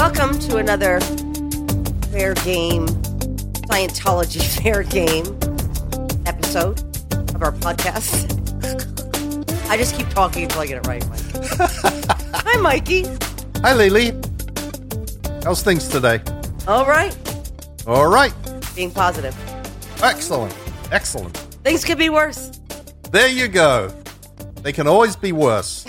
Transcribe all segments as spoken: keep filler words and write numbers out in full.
Welcome to another Fair Game, Scientology Fair Game episode of our podcast. I just keep talking until I get it right, Mike. Hi, Mikey. Hi, Lily. How's things today? All right. All right. Being positive. Excellent. Excellent. Things could be worse. There you go. They can always be worse.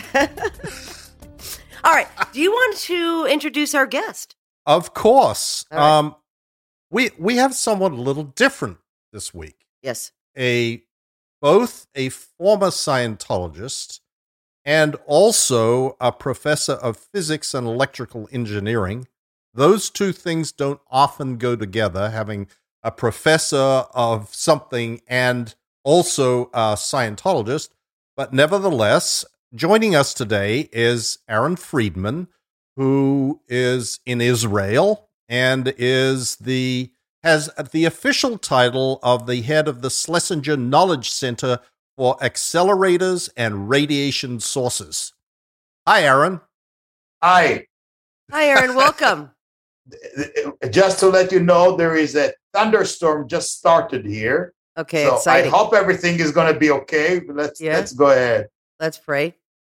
All right. Do you want to introduce our guest? Of course. Right. Um, we we have someone a little different this week. Yes. A both a former Scientologist and also a professor of physics and electrical engineering. Those two things don't often go together, having a professor of something and also a Scientologist. But nevertheless, joining us today is Aaron Friedman, who is in Israel and is the has the official title of the head of the Schlesinger Knowledge Center for Accelerators and Radiation Sources. Hi, Aaron. Hi. Hi, Aaron. Welcome. Just to let you know, there is a thunderstorm just started here. Okay, so exciting. I hope everything is going to be okay. Let's Yeah. let's go ahead. Let's pray.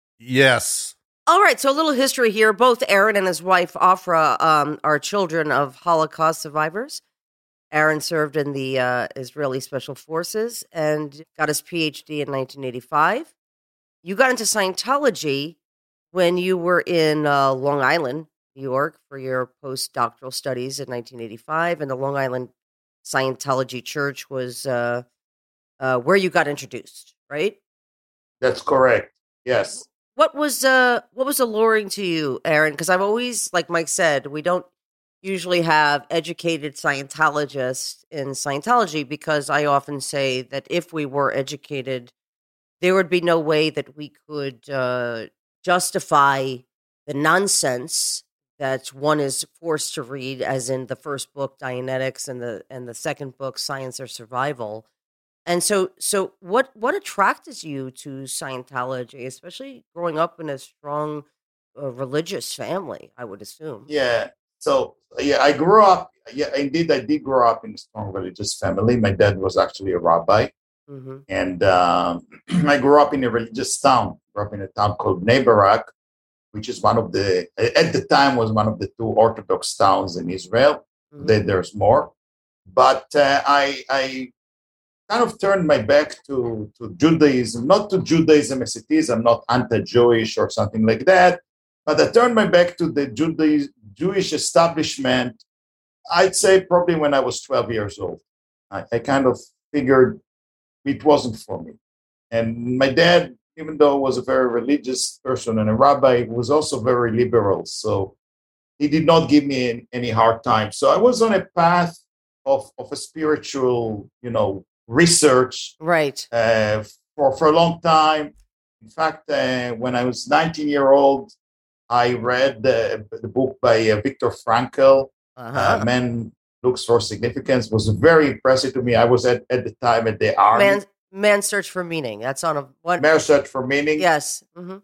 Yes. All right, so a little history here. Both Aaron and his wife, Afra, um, are children of Holocaust survivors. Aaron served in the uh, Israeli Special Forces and got his P H D in nineteen eighty-five. You got into Scientology when you were in uh, Long Island, New York, for your postdoctoral studies in nineteen eighty-five, and the Long Island Scientology Church was uh, uh, where you got introduced, right? That's correct. Yes. What was uh what was alluring to you, Aaron? Because I've always, like Mike said, we don't usually have educated Scientologists in Scientology because I often say that if we were educated, there would be no way that we could uh, justify the nonsense that one is forced to read, as in the first book, Dianetics, and the and the second book, Science or Survival. And so, so what what attracted you to Scientology, especially growing up in a strong uh, religious family, I would assume? Yeah. So yeah, I grew up. Yeah, indeed, I did grow up in a strong religious family. My dad was actually a rabbi, Mm-hmm. and um, I grew up in a religious town. Grew up in a town called Bnei Brak, which is one of the at the time was one of the two Orthodox towns in Israel. Mm-hmm. Today there's more, but uh, I I. kind of turned my back to, to Judaism, not to Judaism as it is. I'm not anti-Jewish or something like that, but I turned my back to the Juda- Jewish establishment, I'd say probably when I was twelve years old. I, I kind of figured it wasn't for me. And my dad, even though was a very religious person and a rabbi, was also very liberal. So he did not give me any hard time. So I was on a path of, of a spiritual, you know, research Right. uh, for, for a long time. In fact, uh, when I was nineteen year old, I read the, the book by uh, Viktor Frankl, Uh-huh. uh, Man Looks for Significance. It was very impressive to me. I was at, at the time at the army. Man, man search for meaning. That's on a one. Man Search for Meaning. Yes. Mm-hmm.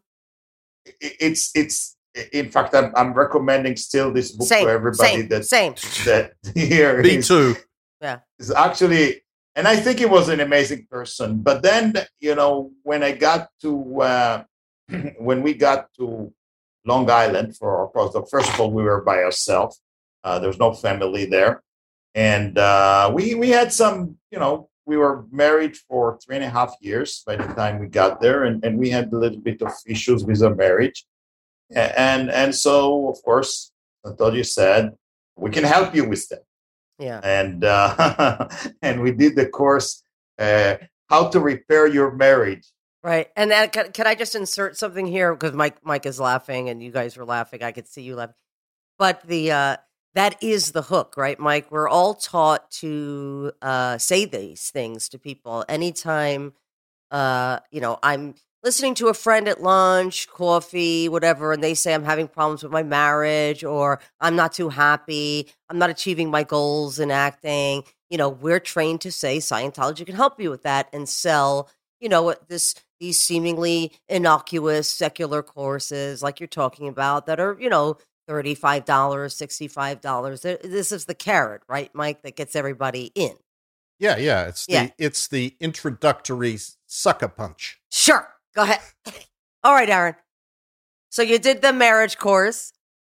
It- It's, it's, in fact, I'm, I'm recommending still this book Same. to everybody Same. that, Same. that here Me is- too. is actually, and I think he was an amazing person. But then, you know, when I got to, uh, when we got to Long Island for our postdoc, first of all, we were by ourselves. Uh, there was no family there. And uh, we, we had some, you know, we were married for three and a half years by the time we got there. And, and we had a little bit of issues with our marriage. And, and so, of course, Antonio said, we can help you with that. Yeah. And uh, and we did the course, uh, How to Repair Your Marriage. Right. And that, can, can I just insert something here? Because Mike Mike is laughing and you guys were laughing. I could see you laughing. But the uh, that is the hook, right, Mike? We're all taught to uh, say these things to people. Anytime, uh, you know, I'm listening to a friend at lunch, coffee, whatever, and they say I'm having problems with my marriage or I'm not too happy, I'm not achieving my goals in acting. You know, we're trained to say Scientology can help you with that and sell, you know, this these seemingly innocuous secular courses like you're talking about that are, you know, thirty-five dollars, sixty-five dollars. This is the carrot, right, Mike, that gets everybody in. Yeah, yeah. It's the Yeah. it's the introductory sucker punch. Sure. Go ahead. All right, Aaron. So you did the marriage course.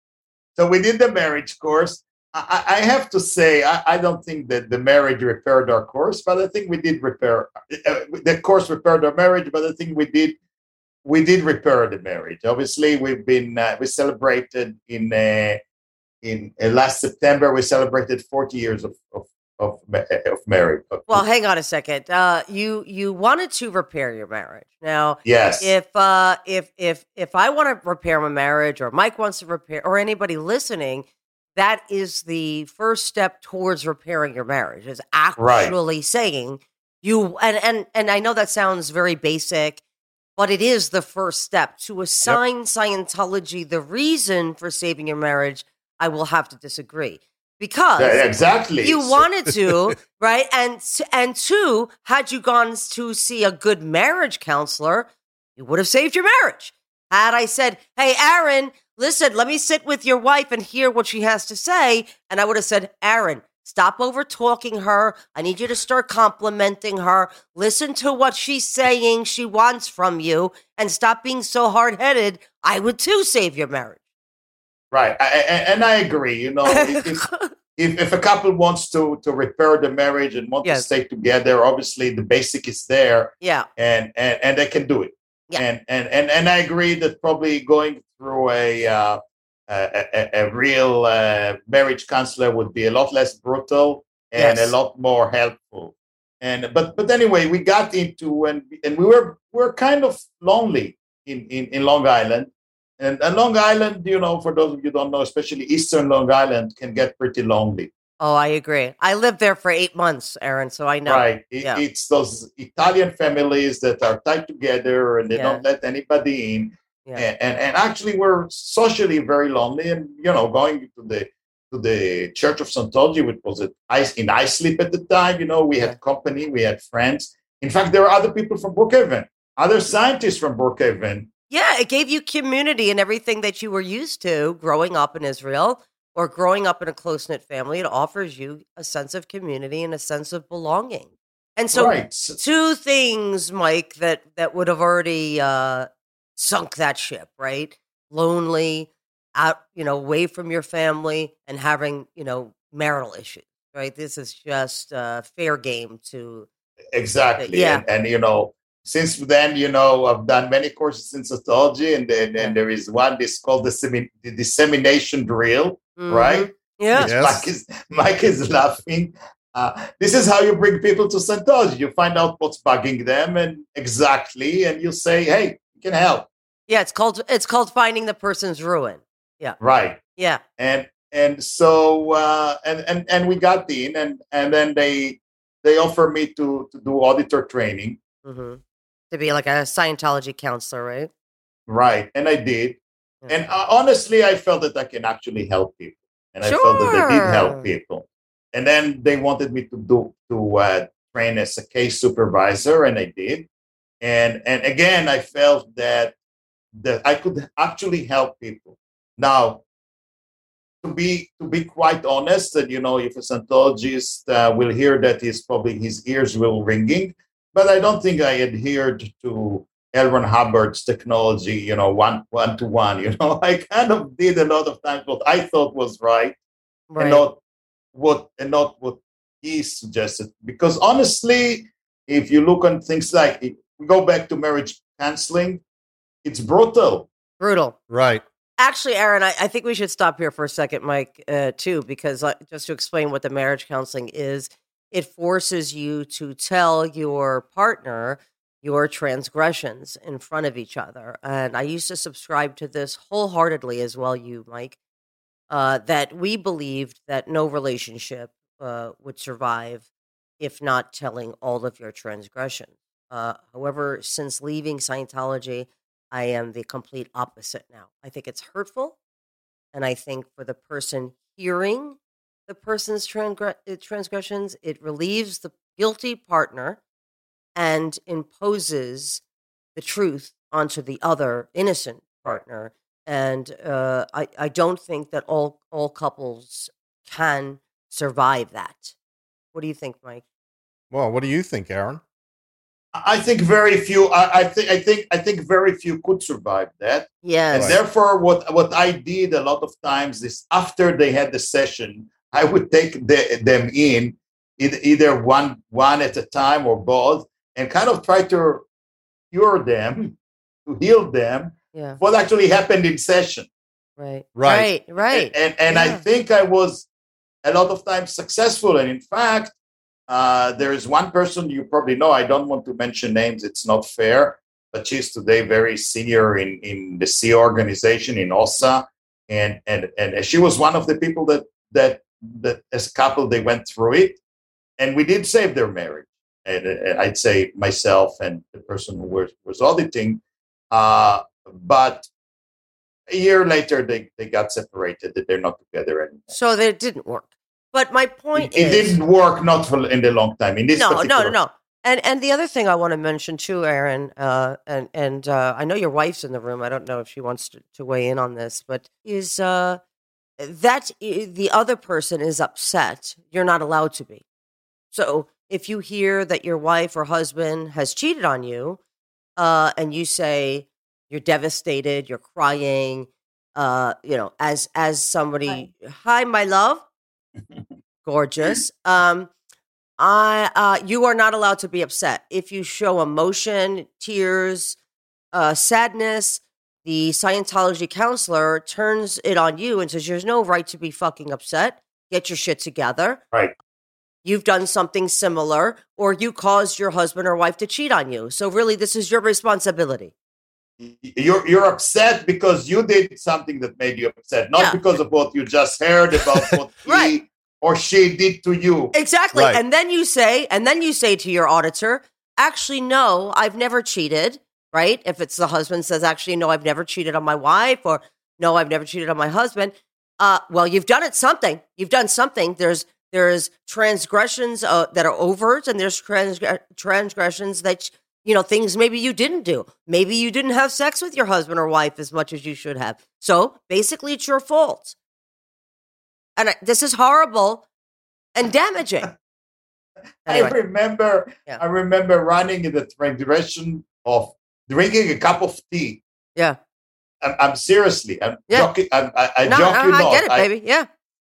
So we did the marriage course. I, I have to say, I, I don't think that the marriage repaired our course, but I think we did repair uh, the course repaired our marriage. But I think we did we did repair the marriage. Obviously, we've been uh, we celebrated in uh, in uh, last September. We celebrated forty years of of of, of marriage. Well, hang on a second. Uh, you you wanted to repair your marriage. Now, yes, if uh, if if if I want to repair my marriage, or Mike wants to repair, or anybody listening, that is the first step towards repairing your marriage. Is actually right. saying you and and and I know that sounds very basic, but it is the first step to assign yep. Scientology the reason for saving your marriage. I will have to disagree. Because yeah, exactly you wanted to, right? And and two, had you gone to see a good marriage counselor, you would have saved your marriage. Had I said, "Hey, Aaron, listen, let me sit with your wife and hear what she has to say," and I would have said, "Aaron, stop over talking her. I need you to start complimenting her. Listen to what she's saying she wants from you, and stop being so hard headed." I would too save your marriage. Right, I, I, and I agree. You know, if, if if a couple wants to to repair the marriage and want yes. to stay together, obviously the basic is there. Yeah, and and, and they can do it. Yeah. And, and and and I agree that probably going through a uh, a, a, a real uh, marriage counselor would be a lot less brutal and yes. a lot more helpful. And but but anyway, we got into and and we were we were kind of lonely in in, in Long Island. And, and Long Island, you know, for those of you who don't know, especially Eastern Long Island, can get pretty lonely. Oh, I agree. I lived there for eight months, Aaron, so I know. Right. It, yeah. It's those Italian families that are tied together and they yeah. don't let anybody in. Yeah. And, and and actually, we're socially very lonely. And, you know, going to the to the Church of Scientology, which was at ice, in Islip at the time, you know, we had yeah. company, we had friends. In fact, there were other people from Brookhaven, other scientists from Brookhaven. Yeah, it gave you community and everything that you were used to growing up in Israel or growing up in a close-knit family. It offers you a sense of community and a sense of belonging. And so right. two things, Mike, that, that would have already uh, sunk that ship, right? Lonely, out, you know, away from your family and having, you know, marital issues, right? This is just uh, fair game to... Exactly. Yeah. And, and, you know, since then, you know, I've done many courses in Scientology, and then and there is one that's called the, semi- the dissemination drill, mm-hmm. right? Yeah. Yes. Mike is Mike is laughing. Uh, this is how you bring people to Scientology. You find out what's bugging them, and exactly, and you say, "Hey, you can help." Yeah, it's called it's called finding the person's ruin. Yeah. Right. Yeah. And and so uh, and and and we got in, and and then they they offer me to to do auditor training. Mm-hmm. To be like a Scientology counselor, right? Right, and I did. Yeah. And uh, honestly, I felt that I can actually help people, and sure. I felt that I did help people. And then they wanted me to do to uh, train as a case supervisor, and I did. And and again, I felt that that I could actually help people. Now, to be to be quite honest, and you know, if a Scientologist uh, will hear that, he's probably his ears will ringing. But I don't think I adhered to L. Ron Hubbard's technology, you know, one one to one. You know, I kind of did a lot of times what I thought was right, right. and not what and not what he suggested. Because honestly, if you look on things like if we go back to marriage counseling, it's brutal. Brutal, right? Actually, Aaron, I, I think we should stop here for a second, Mike, uh, too, because uh, just to explain what the marriage counseling is. It forces you to tell your partner your transgressions in front of each other. And I used to subscribe to this wholeheartedly as well, you, Mike, uh, that we believed that no relationship uh, would survive if not telling all of your transgressions. Uh, however, since leaving Scientology, I am the complete opposite now. I think it's hurtful. And I think for the person hearing the person's transgre- transgressions, it relieves the guilty partner and imposes the truth onto the other innocent partner. and uh, I I don't think that all all couples can survive that. What do you think, Mike? Well, what do you think, Aaron? I think very few. I, I think. I think. I think very few could survive that. Yes. And Right. therefore, what what I did a lot of times is after they had the session, I would take the, them in, either, either one one at a time or both, and kind of try to cure them, to heal them. Yeah. What actually happened in session. Right. Right. Right. Right. And and, and I Yeah. think I was a lot of times successful. And in fact, uh, there is one person you probably know. I don't want to mention names; it's not fair. But she's today very senior in, in the C organization in O S A, and and and she was one of the people that that that as a couple they went through it, and we did save their marriage. And, and I'd say myself and the person who was was auditing, uh, but a year later they, they got separated. That they're not together anymore. So that didn't work. But my point It, it is, didn't work, not for in the long time. In this no, no, particular, no, no. And and the other thing I want to mention too, Aaron, uh, and and uh, I know your wife's in the room. I don't know if she wants to, to weigh in on this, but is uh, that i- the other person is upset? You're not allowed to be. So if you hear that your wife or husband has cheated on you, uh, and you say you're devastated, you're crying, uh, you know, as as somebody, hi, my love, gorgeous. Um, I, uh, you are not allowed to be upset. If you show emotion, tears, uh, sadness, the Scientology counselor turns it on you and says, there's no right to be fucking upset. Get your shit together. Right. You've done something similar, or you caused your husband or wife to cheat on you. So really, this is your responsibility. You're you're upset because you did something that made you upset, not Yeah. because of what you just heard about what he Right. or she did to you. Exactly. Right. And then you say, and then you say to your auditor, actually, no, I've never cheated, right? If it's the husband says, actually, no, I've never cheated on my wife, or no, I've never cheated on my husband. Uh, well, you've done it something. You've done something. There's there's transgressions uh, that are overt, and there's transg- transgressions that, you know, things maybe you didn't do. Maybe you didn't have sex with your husband or wife as much as you should have. So basically, it's your fault. And I, this is horrible and damaging. Anyway. I remember, Yeah. I remember running in the direction of drinking a cup of tea. Yeah. I'm, I'm seriously, I'm Yeah. joking. I'm, I, I No, joke no, you I not. get it, I- baby. Yeah.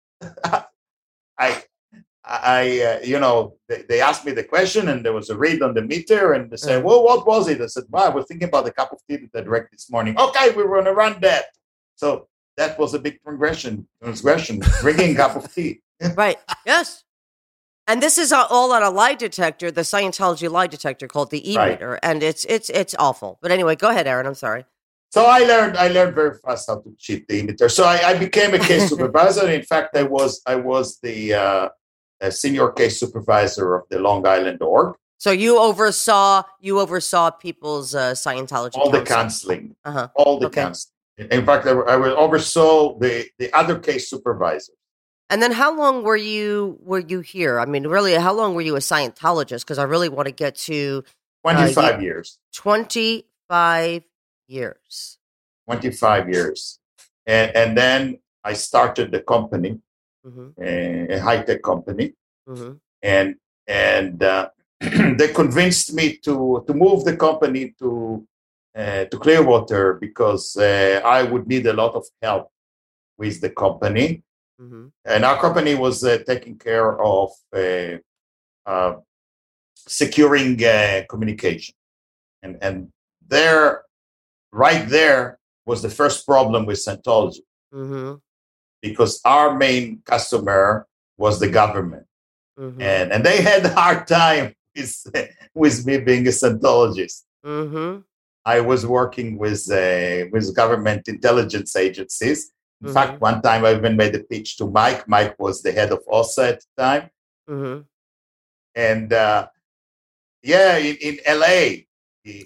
I, I, uh, you know, they, they asked me the question, and there was a read on the meter, and they said, Mhm. "Well, what was it?" I said, "Well, I was thinking about the cup of tea that I drank this morning." Okay, we were going to run that. So that was a big transgression. Transgression, drinking a cup of tea. Right. Yes. And this is all on a lie detector, the Scientology lie detector called the Right. E-meter, and it's it's it's awful. But anyway, go ahead, Aaron. I'm sorry. So I learned, I learned very fast how to cheat the emitter. So I, I became a case supervisor. In fact, I was, I was the uh, a senior case supervisor of the Long Island org. So you oversaw you oversaw people's uh, Scientology All the counseling. counseling, Uh-huh. all the Okay. counseling. In fact, I, I oversaw the, the other case supervisor. And then how long were you were you here? I mean, really, how long were you a Scientologist? Because I really want to get to twenty-five Uh, years. twenty-five years. twenty-five years. And, and then I started the company, Mm-hmm. a, a high-tech company. Mm-hmm. And, and uh, they convinced me to, to move the company to, uh, to Clearwater because uh, I would need a lot of help with the company. Mm-hmm. And our company was uh, taking care of uh, uh, securing uh, communication. And, and there, right there, was the first problem with Scientology Mm-hmm. because our main customer was the government. Mm-hmm. And, and they had a hard time with, with me being a Scientologist. Mm-hmm. I was working with, uh, with government intelligence agencies. In Mhm. fact, one time I even made a pitch to Mike. Mike was the head of O S A at the time. Mm-hmm. And uh, yeah, in, in L A, he,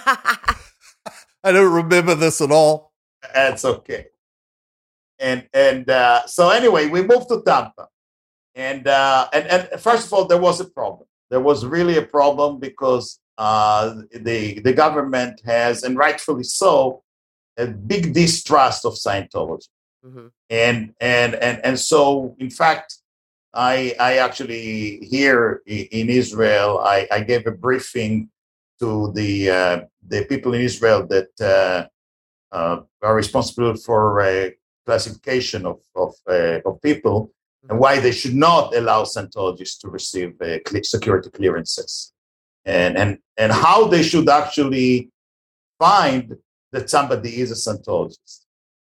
I don't remember this at all. that's okay. And and uh, so anyway, we moved to Tampa. And, uh, and and first of all, there was a problem. There was really a problem because uh, the the government has, and rightfully so, a big distrust of Scientology. Mm-hmm. And, and, and, and so, in fact, I, I actually, here in Israel, I, I gave a briefing to the, uh, the people in Israel that uh, uh, are responsible for uh, classification of, of, uh, of people, and why they should not allow Scientologists to receive uh, security clearances, and, and, and how they should actually find that somebody is a Scientologist.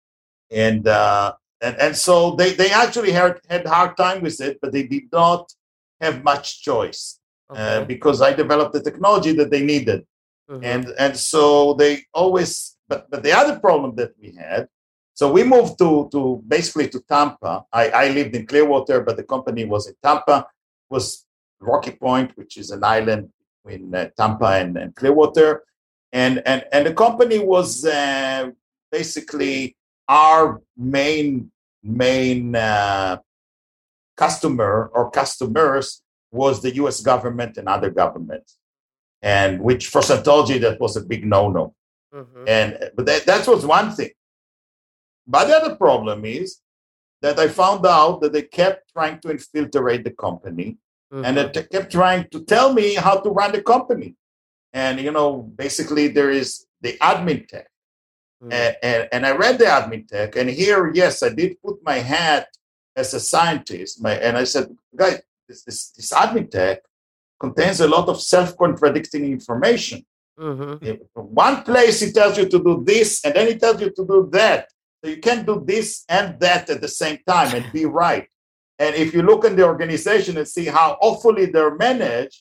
And, uh, and, and so they, they actually had, had a hard time with it, but they did not have much choice Okay. uh, because I developed the technology that they needed. Mm-hmm. And, and so they always, but, but the other problem that we had, so we moved to, to basically to Tampa. I, I lived in Clearwater, but the company was in Tampa. It was Rocky Point, which is an island between uh, Tampa and, and Clearwater. And, and, and the company was uh, basically our main, main uh, customer or customers was the U S government and other governments. And which for Scientology, that was a big no-no. Mm-hmm. And but that, that was one thing. But the other problem is that I found out that they kept trying to infiltrate the company, mm-hmm. and they kept trying to tell me how to run the company. And, you know, basically there is the admin tech. Mm-hmm. And, and, and I read the admin tech, and here, yes, I did put my hat as a scientist. My, and I said, guys, this, this, this admin tech contains a lot of self-contradicting information. Mm-hmm. One place it tells you to do this, and then it tells you to do that. So you can't do this and that at the same time and be right. And if you look in the organization and see how awfully they're managed,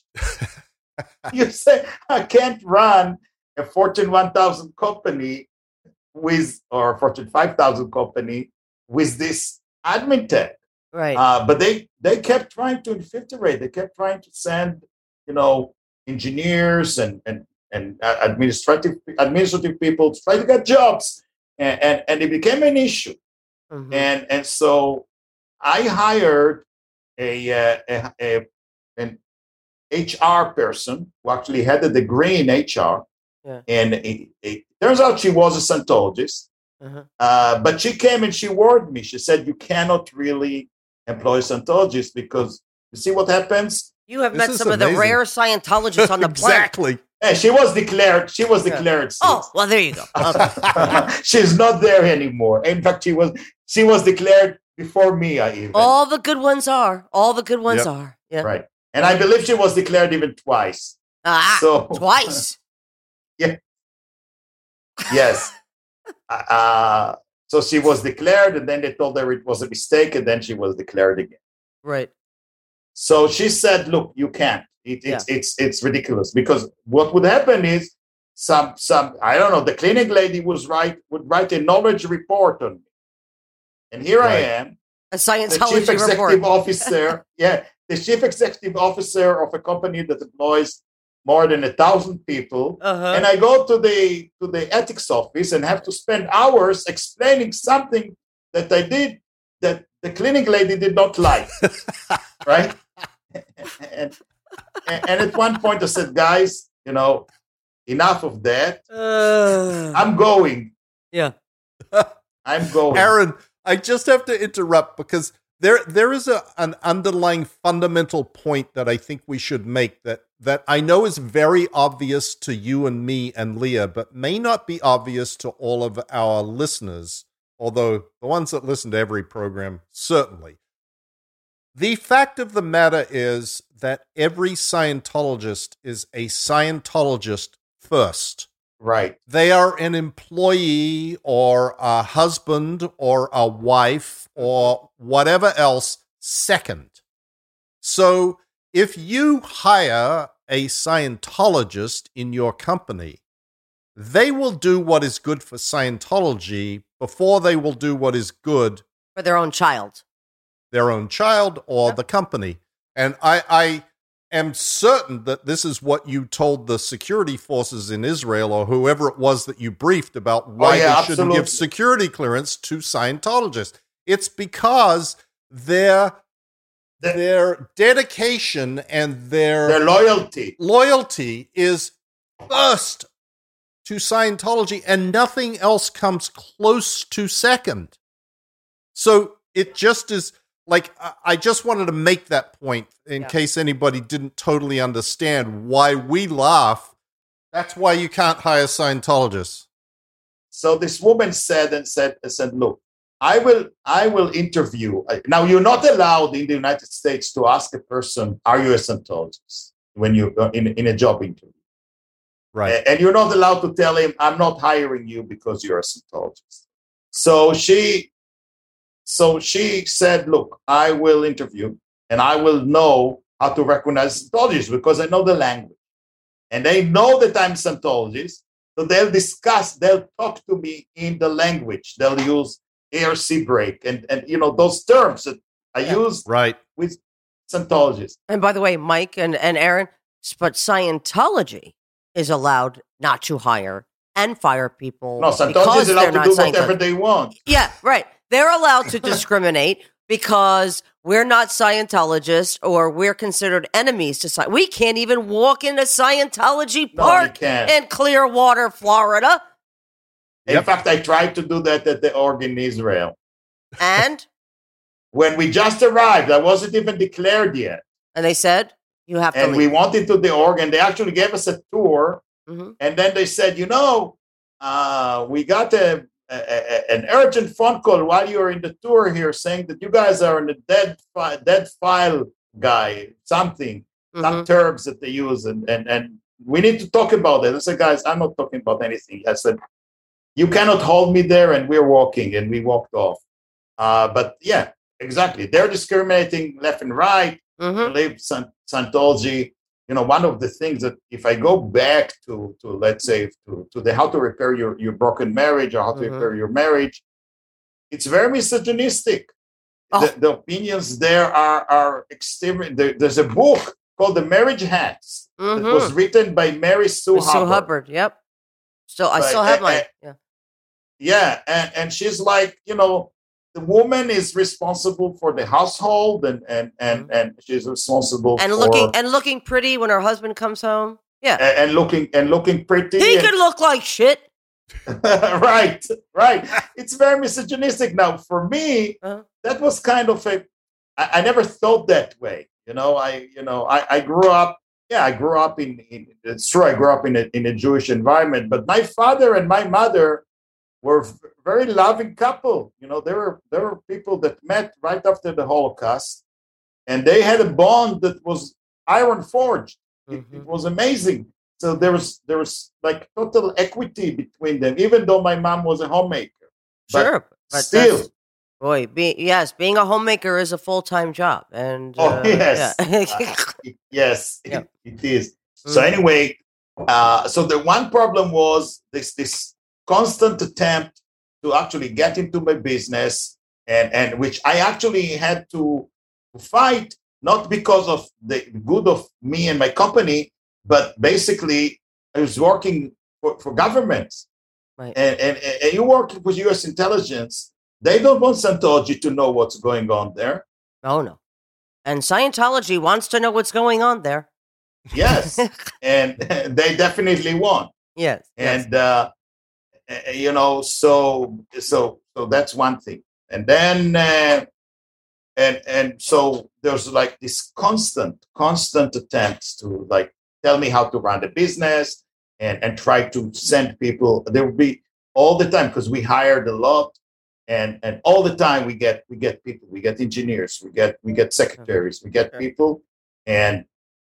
you say, I can't run a Fortune one thousand company with, or a Fortune five thousand company with this admin tech. Right. Uh, but they, they kept trying to infiltrate. They kept trying to send, you know, engineers and, and, and administrative administrative people to try to get jobs. And, and, and it became an issue. Mm-hmm. And, and so I hired a, uh, a, a an H R person who actually had a degree in H R. Yeah. And it, it turns out she was a Scientologist. Uh-huh. Uh, but she came and she warned me. She said, you cannot really employ Scientologists because you see what happens? You have this met some amazing. of the rare Scientologists on the exactly. planet. Yeah, she was declared. She was declared. Yeah. Oh, well, there you go. Okay. She's not there anymore. In fact, she was. She was declared before me. I even. All the good ones are. All the good ones yep. are. Yeah. Right. And I believe she was declared even twice. Ah, so, twice. Yeah. Yes. uh, so she was declared, and then they told her it was a mistake, and then she was declared again. Right. So she said, "Look, you can't. It, it's yeah. it's it's ridiculous because what would happen is some some I don't know. The clinic lady was right would write a knowledge report on me, and here right. I am, a Scientology the chief executive report. officer. Yeah, the chief executive officer of a company that employs more than a thousand people, uh-huh. and I go to the to the ethics office and have to spend hours explaining something that I did that the clinic lady did not like, right?" And, and at one point I said, guys, you know, enough of that. Uh, I'm going. Yeah. I'm going. Aaron, I just have to interrupt because there there is a, an underlying fundamental point that I think we should make that, that I know is very obvious to you and me and Leah, but may not be obvious to all of our listeners, although the ones that listen to every program, certainly. The fact of the matter is that every Scientologist is a Scientologist first. Right. They are an employee or a husband or a wife or whatever else second. So if you hire a Scientologist in your company, they will do what is good for Scientology before they will do what is good for their own child. Their own child or yep. the company. And I, I am certain that this is what you told the security forces in Israel or whoever it was that you briefed about why oh, yeah, they shouldn't absolutely. give security clearance to Scientologists. It's because their, the, their dedication and their, their loyalty loyalty is first to Scientology, and nothing else comes close to second. So it just is like, I just wanted to make that point in yeah. case anybody didn't totally understand why we laugh. That's why you can't hire Scientologists. So this woman said and said, said, look, I will, I will interview. Now, you're not allowed in the United States to ask a person, are you a Scientologist, when you're in, in a job interview? Right. And you're not allowed to tell him, I'm not hiring you because you're a Scientologist. So she, so she said, look, I will interview and I will know how to recognize Scientologists because I know the language. And they know that I'm Scientologist. So they'll discuss, they'll talk to me in the language. They'll use A R C break and, and you know, those terms that I yeah. use right. with Scientologists. And by the way, Mike and, and Aaron, but Scientology is allowed not to hire and fire people. No, Scientology is allowed to do whatever they want. Yeah, right. They're allowed to discriminate because we're not Scientologists or we're considered enemies to Scientology. We can't even walk in a Scientology park no, in Clearwater, Florida. In yep. fact, I tried to do that at the org in Israel. And? When we just arrived, I wasn't even declared yet. And they said, you have to and leave. we went into the org, and they actually gave us a tour. Mm-hmm. And then they said, you know, uh, we got a, a, a, an urgent phone call while you were in the tour here saying that you guys are in a dead, fi- dead file guy, something, mm-hmm. some terms that they use. And, and, and we need to talk about it. I said, guys, I'm not talking about anything. I said, you cannot hold me there. And we're walking. And we walked off. Uh, but yeah, exactly. They're discriminating left and right. Mm-hmm. I believe Scientology, you know, one of the things that if I go back to, to let's say, to, to the how to repair your, your broken marriage or how to mm-hmm. repair your marriage, it's very misogynistic. Oh. The, the opinions there are, are extremely, there, there's a book called The Marriage Hacks mm-hmm. that was written by Mary Sue Sue Hubbard. Hubbard. Yep. Still, I but, still have mine. Yeah. Yeah. And, and she's like, you know, the woman is responsible for the household, and and and, mm-hmm. and she's responsible and for looking and looking pretty when her husband comes home. Yeah, and, and looking and looking pretty. He and, could look like shit. right, right. It's very misogynistic. Now, for me, uh-huh. that was kind of a. I, I never thought that way. You know, I you know I, I grew up. Yeah, I grew up in, in. It's true. I grew up in a in a Jewish environment, but my father and my mother were a very loving couple. You know, there were there were people that met right after the Holocaust, and they had a bond that was iron forged. Mm-hmm. It, it was amazing. So there was there was like total equity between them, even though my mom was a homemaker. Sure, but, but still, boy, be, yes, being a homemaker is a full time job, and oh uh, yes, yeah. uh, it, yes, yeah. it, it is. Mm-hmm. So anyway, uh, so the one problem was this this. constant attempt to actually get into my business, and, and which I actually had to fight, not because of the good of me and my company, but basically I was working for, for governments. Right. And, and, and you work with U S intelligence, they don't want Scientology to know what's going on there. Oh, no. And Scientology wants to know what's going on there. Yes. And they definitely want. Yes. And, yes. uh, you know, so so so that's one thing, and then uh, and and so there's like this constant constant attempts to like tell me how to run the business and and try to send people. There will be all the time because we hired a lot, and and all the time we get we get people, we get engineers, we get we get secretaries, we get people, and.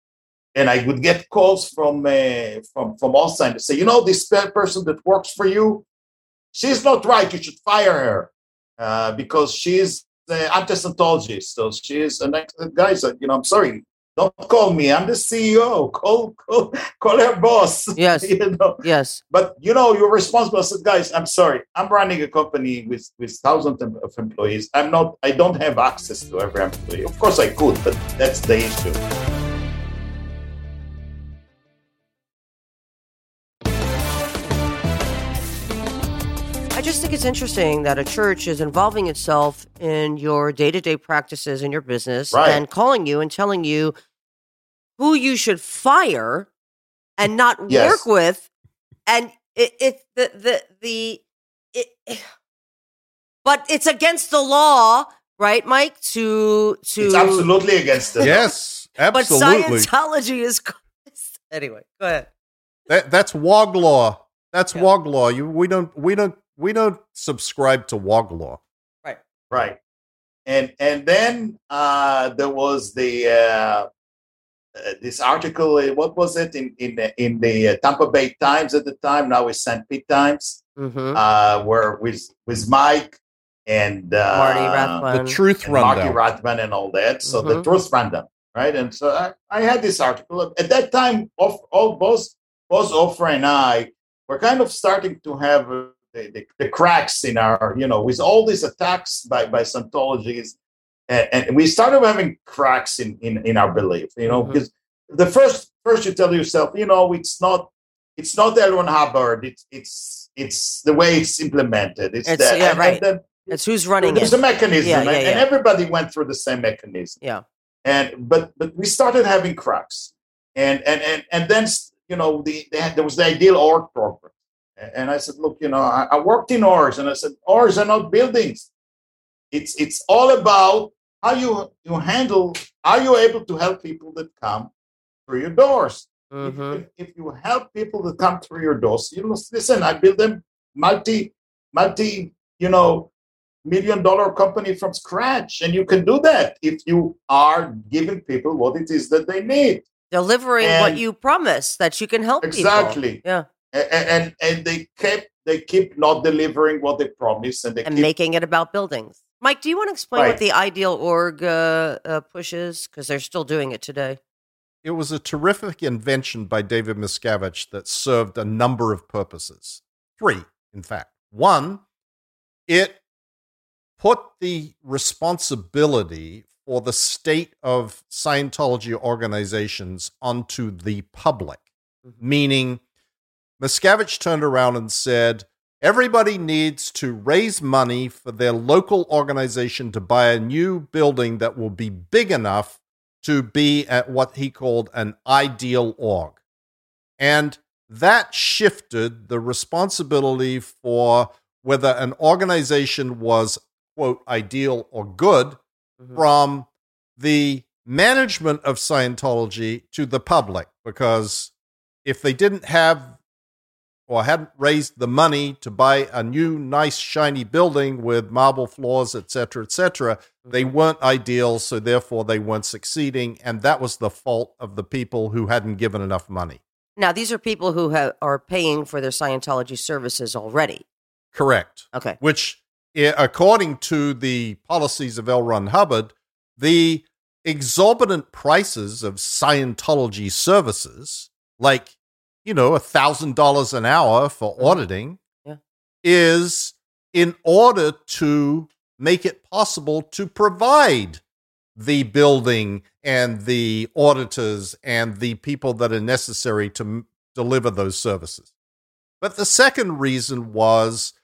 And I would get calls from uh, from from all sides to say, you know, this person that works for you, she's not right. You should fire her uh, because she's uh, anti-Scientologist. So she's an ex- guys. You know, I'm sorry. Don't call me. I'm the C E O. Call call call her boss. Yes. you know? Yes. But you know, you're responsible. I said, guys, I'm sorry. I'm running a company with with thousands of employees. I'm not. I don't have access to every employee. Of course, I could, but that's the issue. I just think it's interesting that a church is involving itself in your day-to-day practices in your business right. and calling you and telling you who you should fire and not yes. work with. And it, it the the the it, it- but it's against the law, right, Mike? To to It's absolutely against the Yes, but absolutely. Scientology is anyway. Go ahead. That that's W O G law. That's Yeah. W O G law. You we don't we don't we don't subscribe to W O G law. Right. right. And and then uh, there was the uh, uh, this article. uh, What was it in in the, in the uh, Tampa Bay Times at the time? Now it's Saint Pete Times, Mm-hmm. uh, where with with Mike and uh, Marty Rathbun. The truth and Marky rundown. Rathbun and all that. So the Mhm. truth rundown, right? And so I, I had this article at that time. Of all both both Oprah and I were kind of starting to have uh, the, the, the cracks in our, you know, with all these attacks by by Scientologies, and, and we started having cracks in in, in our belief, you know, Mhm. because the first first you tell yourself, you know, it's not it's not L. Ron Hubbard, it's it's it's the way it's implemented. It's, It's- that, yeah, and, right. and then It's who's running there's it. a mechanism, Yeah, and, yeah, and yeah. everybody went through the same mechanism. Yeah. And but but we started having cracks, and and and and then you know the they had, there was the ideal org program, and I said, look, you know, I, I worked in orgs, and I said, orgs are not buildings. It's it's all about how you you handle. Are you able to help people that come through your doors? If, Mm-hmm. if, if you help people that come through your doors, you must listen. I build them multi multi, you know, million dollar company from scratch, and you can do that if you are giving people what it is that they need. Delivering what And- you promise that you can help Exactly. people. Yeah. And and, and they kept they keep not delivering what they promise, and they And keep making it about buildings. Mike, do you want to explain Right. what the Ideal Org uh, uh, push is? Because they're still doing it today. It was a terrific invention by David Miscavige that served a number of purposes. Three, in fact. One, it put the responsibility for the state of Scientology organizations onto the public, Mhm. meaning Miscavige turned around and said, everybody needs to raise money for their local organization to buy a new building that will be big enough to be at what he called an ideal org. And that shifted the responsibility for whether an organization was, quote, ideal or good Mhm. from the management of Scientology to the public. Because if they didn't have or hadn't raised the money to buy a new, nice, shiny building with marble floors, et cetera, et cetera, they weren't ideal, so therefore they weren't succeeding, and that was the fault of the people who hadn't given enough money. Now, these are people who have, are paying for their Scientology services already. Correct. Okay. Which, i- according to the policies of L. Ron Hubbard, the exorbitant prices of Scientology services, like, you know, one thousand dollars an hour for auditing, Yeah. is in order to make it possible to provide the building and the auditors and the people that are necessary to m- deliver those services. But the second reason was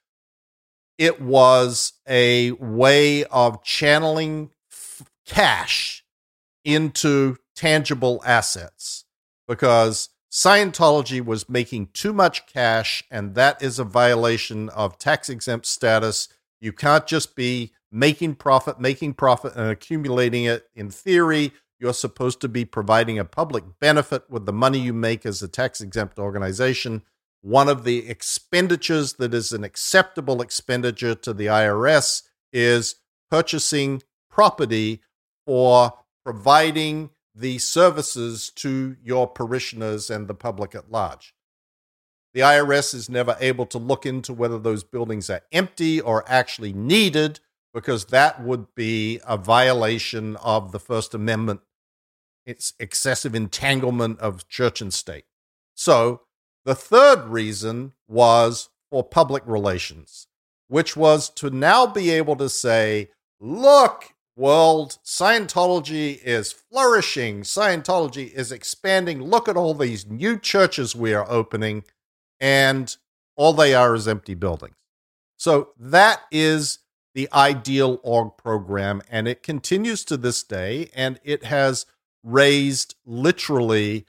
it was a way of channeling f- cash into tangible assets, because Scientology was making too much cash, and that is a violation of tax-exempt status. You can't just be making profit, making profit, and accumulating it. In theory, you're supposed to be providing a public benefit with the money you make as a tax-exempt organization. One of the expenditures that is an acceptable expenditure to the I R S is purchasing property for providing the services to your parishioners and the public at large. The I R S is never able to look into whether those buildings are empty or actually needed, because that would be a violation of the First Amendment. It's excessive entanglement of church and state. So the third reason was for public relations, which was to now be able to say, look, world, Scientology is flourishing. Scientology is expanding. Look at all these new churches we are opening, and all they are is empty buildings. So that is the Ideal Org program, and it continues to this day, and it has raised literally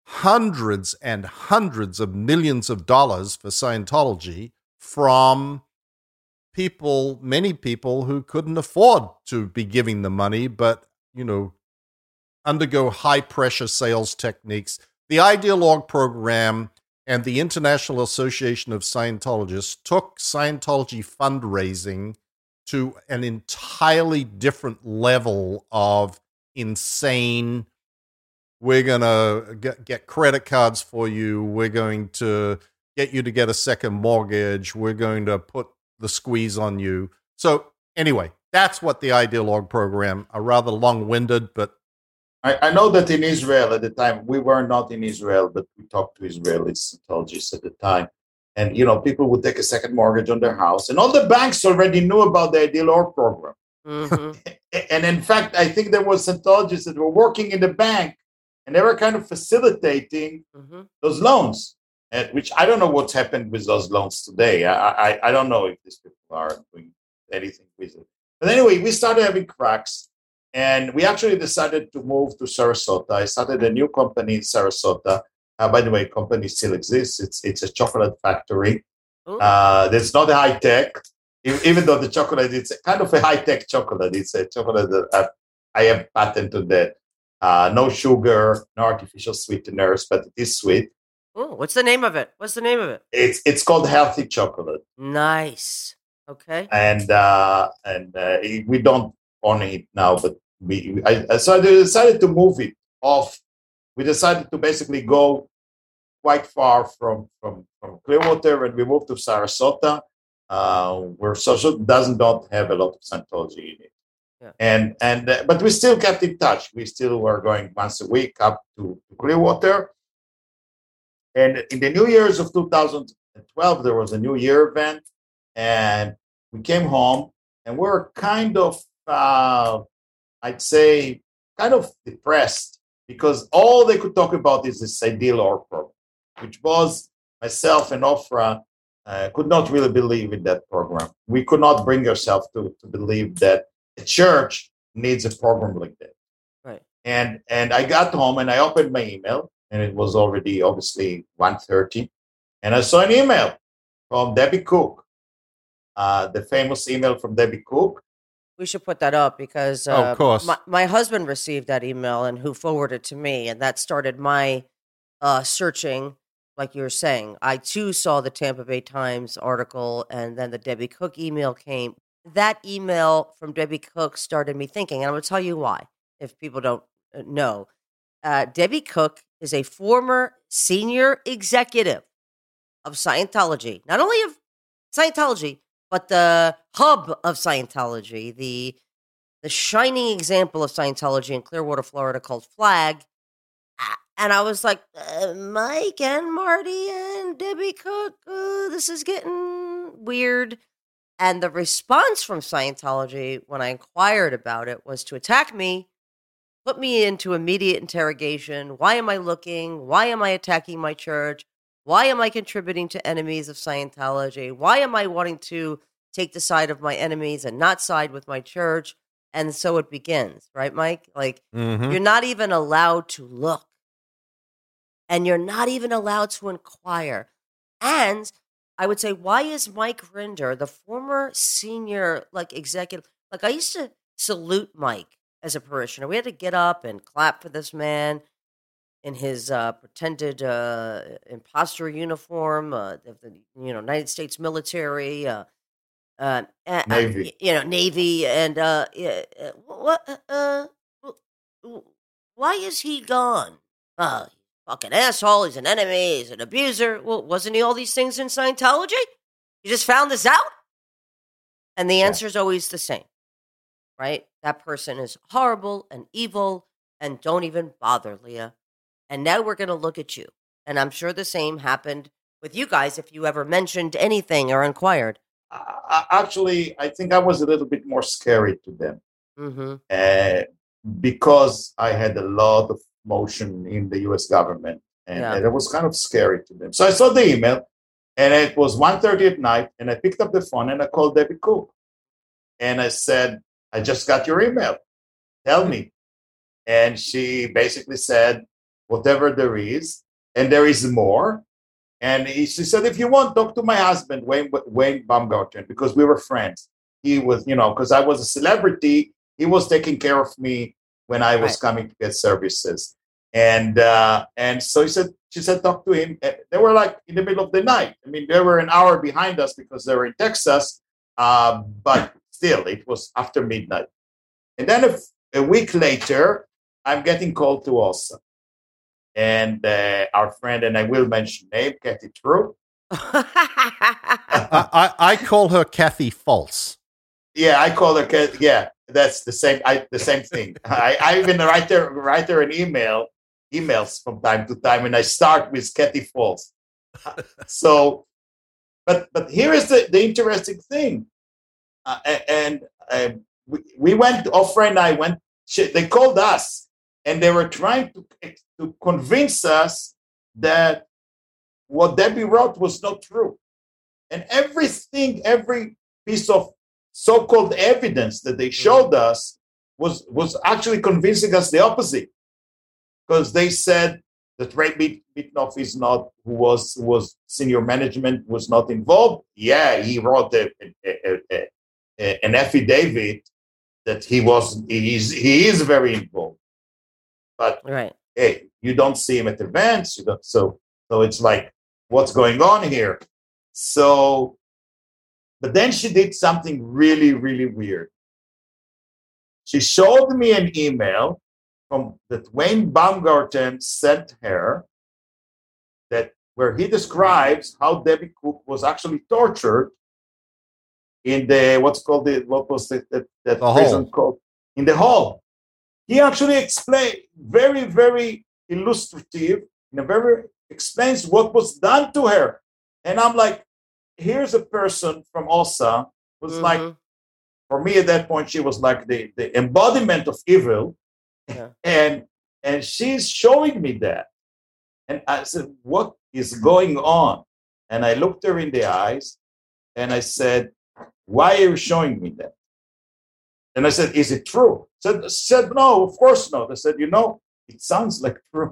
hundreds and hundreds of millions of dollars for Scientology from people, many people who couldn't afford to be giving the money, but, you know, undergo high-pressure sales techniques. The Ideologue program and the International Association of Scientologists took Scientology fundraising to an entirely different level of insane. We're going to get, get credit cards for you. We're going to get you to get a second mortgage. We're going to put the squeeze on you. So anyway, that's what the Ideologue program, a rather long-winded, but I, I know that in Israel at the time, we were not in Israel, but we talked to Israeli Scientologists at the time. And, you know, people would take a second mortgage on their house. And all the banks already knew about the Ideologue program. Mm-hmm. And in fact, I think there were Scientologists that were working in the bank and they were kind of facilitating mm-hmm. those loans, and, which I don't know what's happened with those loans today. I, I, I don't know if these people are doing anything with it. But anyway, we started having cracks. And we actually decided to move to Sarasota. I started a new company in Sarasota. Uh, by the way, company still exists. It's it's a chocolate factory. Uh, it's not a high tech, even though the chocolate it's kind of a high tech chocolate. It's a chocolate that uh, I have patented that uh, no sugar, no artificial sweeteners, but it is sweet. Oh, what's the name of it? What's the name of it? It's it's called Healthy Chocolate. Nice. Okay. And uh, and uh, we don't on it now, but we I, so I decided to move it off. We decided to basically go quite far from from, from Clearwater, and we moved to Sarasota, uh, where Sarasota doesn't not have a lot of Scientology in it. Yeah. And and uh, but we still kept in touch. We still were going once a week up to, to Clearwater. And in the New Year's of two thousand twelve, there was a New Year event, and we came home, and we were kind of Uh, I'd say kind of depressed because all they could talk about is this Ideologue program, which was myself and Ofra uh, could not really believe in that program. We could not bring ourselves to, to believe that a church needs a program like that. Right. And and I got home and I opened my email, and it was already obviously one thirty, and I saw an email from Debbie Cook, uh, the famous email from Debbie Cook. We should put that up because uh, oh, of course. My, my husband received that email and who forwarded it to me, and that started my uh, searching, like you were saying. I, too, saw the Tampa Bay Times article, and then the Debbie Cook email came. That email from Debbie Cook started me thinking, and I'm going to tell you why, if people don't know. Uh, Debbie Cook is a former senior executive of Scientology, not only of Scientology, but the hub of Scientology, the the shining example of Scientology in Clearwater, Florida, called Flag. And I was like, uh, Mike and Marty and Debbie Cook, uh, this is getting weird. And the response from Scientology when I inquired about it was to attack me, put me into immediate interrogation. Why am I looking? Why am I attacking my church? Why am I contributing to enemies of Scientology? Why am I wanting to take the side of my enemies and not side with my church? And so it begins, right, Mike? Like, mm-hmm. You're not even allowed to look. And you're not even allowed to inquire. And I would say, why is Mike Rinder, the former senior, like, executive, like, I used to salute Mike as a parishioner. We had to get up and clap for this man in his uh, pretended uh, imposter uniform uh, of the you know United States military, uh, uh, Navy, uh, you know Navy, and uh, uh, what? Uh, why is he gone? Uh, fucking asshole! He's an enemy. He's an abuser. Well, wasn't he all these things in Scientology? You just found this out, and the answer is yeah. always the same, right? That person is horrible and evil, and don't even bother, Leah. And now we're going to look at you. And I'm sure the same happened with you guys if you ever mentioned anything or inquired. Uh, actually, I think I was a little bit more scary to them mm-hmm. uh, because I had a lot of motion in the U S government. And, yeah. and it was kind of scary to them. So I saw the email, and it was one thirty at night, and I picked up the phone, and I called Debbie Cook. And I said, I just got your email. Tell me. And she basically said, whatever there is, and there is more. And he, she said, if you want, talk to my husband, Wayne, Wayne Baumgarten, because we were friends. He was, you know, because I was a celebrity, he was taking care of me when I was right. coming to get services. And uh, and so he said, she said, talk to him. They were like in the middle of the night. I mean, they were an hour behind us because they were in Texas, uh, but still, it was after midnight. And then a, a week later, I'm getting called to Ossa. And uh, our friend, and I will mention name, Kathy True. I, I, I call her Kathy False. Yeah, I call her Kathy. Yeah, that's the same. I, the same thing. I, I even write her write her an email, emails from time to time, and I start with Kathy False. So, but but here is the, the interesting thing, uh, and uh, we, we went. Ofra and I went. They called us, and they were trying to to convince us that what Debbie wrote was not true, and everything, every piece of so-called evidence that they showed us was was actually convincing us the opposite, because they said that Ray Mitnoff is not, who was who was senior management, was not involved. Yeah, he wrote a, a, a, a, an affidavit that he was he is he is very involved, but right. Hey, you don't see him at events. You don't, so so it's like, what's going on here? So. But then she did something really, really weird. She showed me an email from that Wayne Baumgarten sent her, that where he describes how Debbie Cook was actually tortured in the what's called the what was the, that that the prison hall. called in the hall. He actually explained very, very illustrative, in a very explains what was done to her, and I'm like. Here's a person from Ossa who's mm-hmm. like, for me at that point, she was like the, the embodiment of evil. Yeah. And and she's showing me that. And I said, what is going on? And I looked her in the eyes and I said, why are you showing me that? And I said, is it true? Said, said no, of course not. I said, you know, it sounds like true.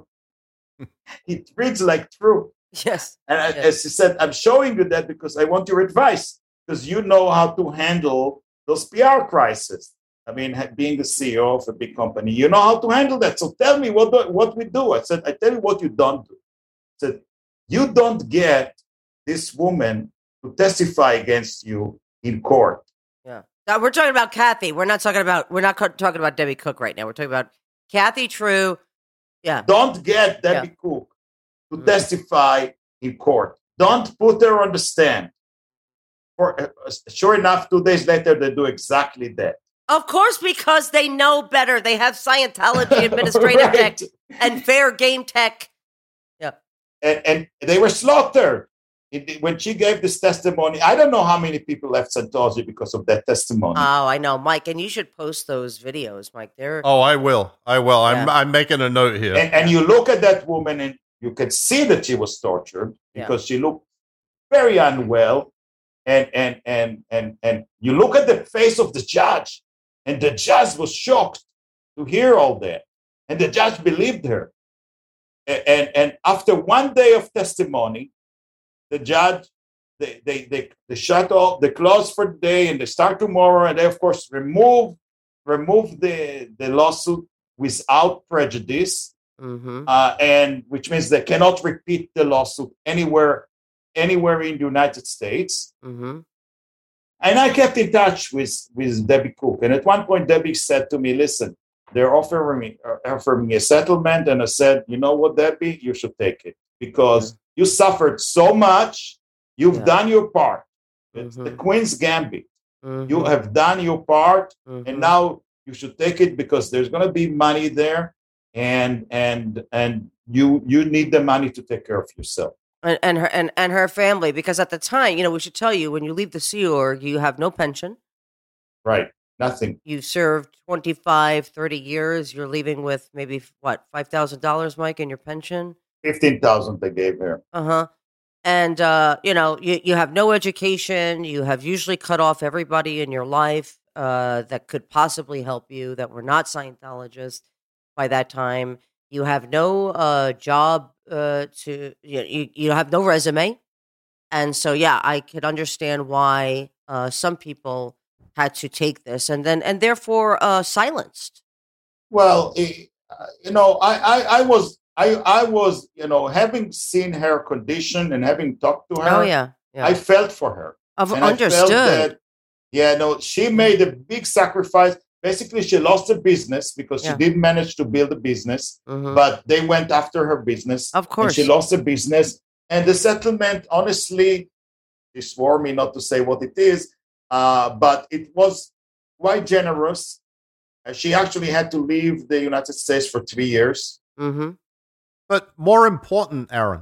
It reads like true. Yes. And I, yes. as she said, I'm showing you that because I want your advice, because you know how to handle those P R crises. I mean, being the C E O of a big company, you know how to handle that. So tell me what do, what we do. I said, I tell you what you don't do. I said, you don't get this woman to testify against you in court. Yeah. Now, we're talking about Kathy. We're not talking about, we're not talking about Debbie Cook right now. We're talking about Kathy True. Yeah. Don't get Debbie yeah. Cook to mm-hmm. testify in court. Don't put her on the stand. For, uh, sure enough, two days later, they do exactly that. Of course, because they know better. They have Scientology administrative right. tech and fair game tech. Yeah. And, and they were slaughtered. It, when she gave this testimony, I don't know how many people left Scientology because of that testimony. Oh, I know, Mike. And you should post those videos, Mike. They're Oh, I will. I will. Yeah. I'm I'm making a note here. And, and you look at that woman and you can see that she was tortured because yeah. she looked very unwell. And, and, and, and, and you look at the face of the judge, and the judge was shocked to hear all that. And the judge believed her. And, and, and after one day of testimony, the judge, they, they, they, they shut off, they close for the day, and they start tomorrow. And they, of course, remove, remove the, the lawsuit without prejudice. Mm-hmm. Uh, and which means they cannot repeat the lawsuit anywhere, anywhere in the United States. Mm-hmm. And I kept in touch with, with Debbie Cook. And at one point, Debbie said to me, listen, they're offering me, offering me a settlement. And I said, you know what, Debbie, you should take it because yeah. you suffered so much. You've yeah. done your part. It's mm-hmm. the Queen's Gambit. Mm-hmm. You have done your part. Mm-hmm. And now you should take it because there's going to be money there. And and and you you need the money to take care of yourself. And, and her and, and her family, because at the time, you know, we should tell you, when you leave the Sea Org, you have no pension. Right. Nothing. You've served twenty-five, thirty years. You're leaving with maybe, what, five thousand dollars, Mike, in your pension? fifteen thousand dollars they gave her. Uh-huh. And, uh, you know, you, you have no education. You have usually cut off everybody in your life uh, that could possibly help you, that were not Scientologists by that time. You have no uh, job uh, to, you, you, you have no resume. And so, yeah, I could understand why uh, some people had to take this and then, and therefore uh, silenced. Well, eh, uh, you know, I, I, I was, I, I was, you know, having seen her condition and having talked to her, Oh, yeah. yeah. I felt for her. Of, And I understood. felt that, yeah, no, she made a big sacrifice. Basically, she lost her business because Yeah. she didn't manage to build a business, Mhm. but they went after her business. Of course. And she lost her business. And the settlement, honestly, she swore me not to say what it is, uh, but it was quite generous. Uh, she actually had to leave the United States for three years. Mm-hmm. But more important, Aaron,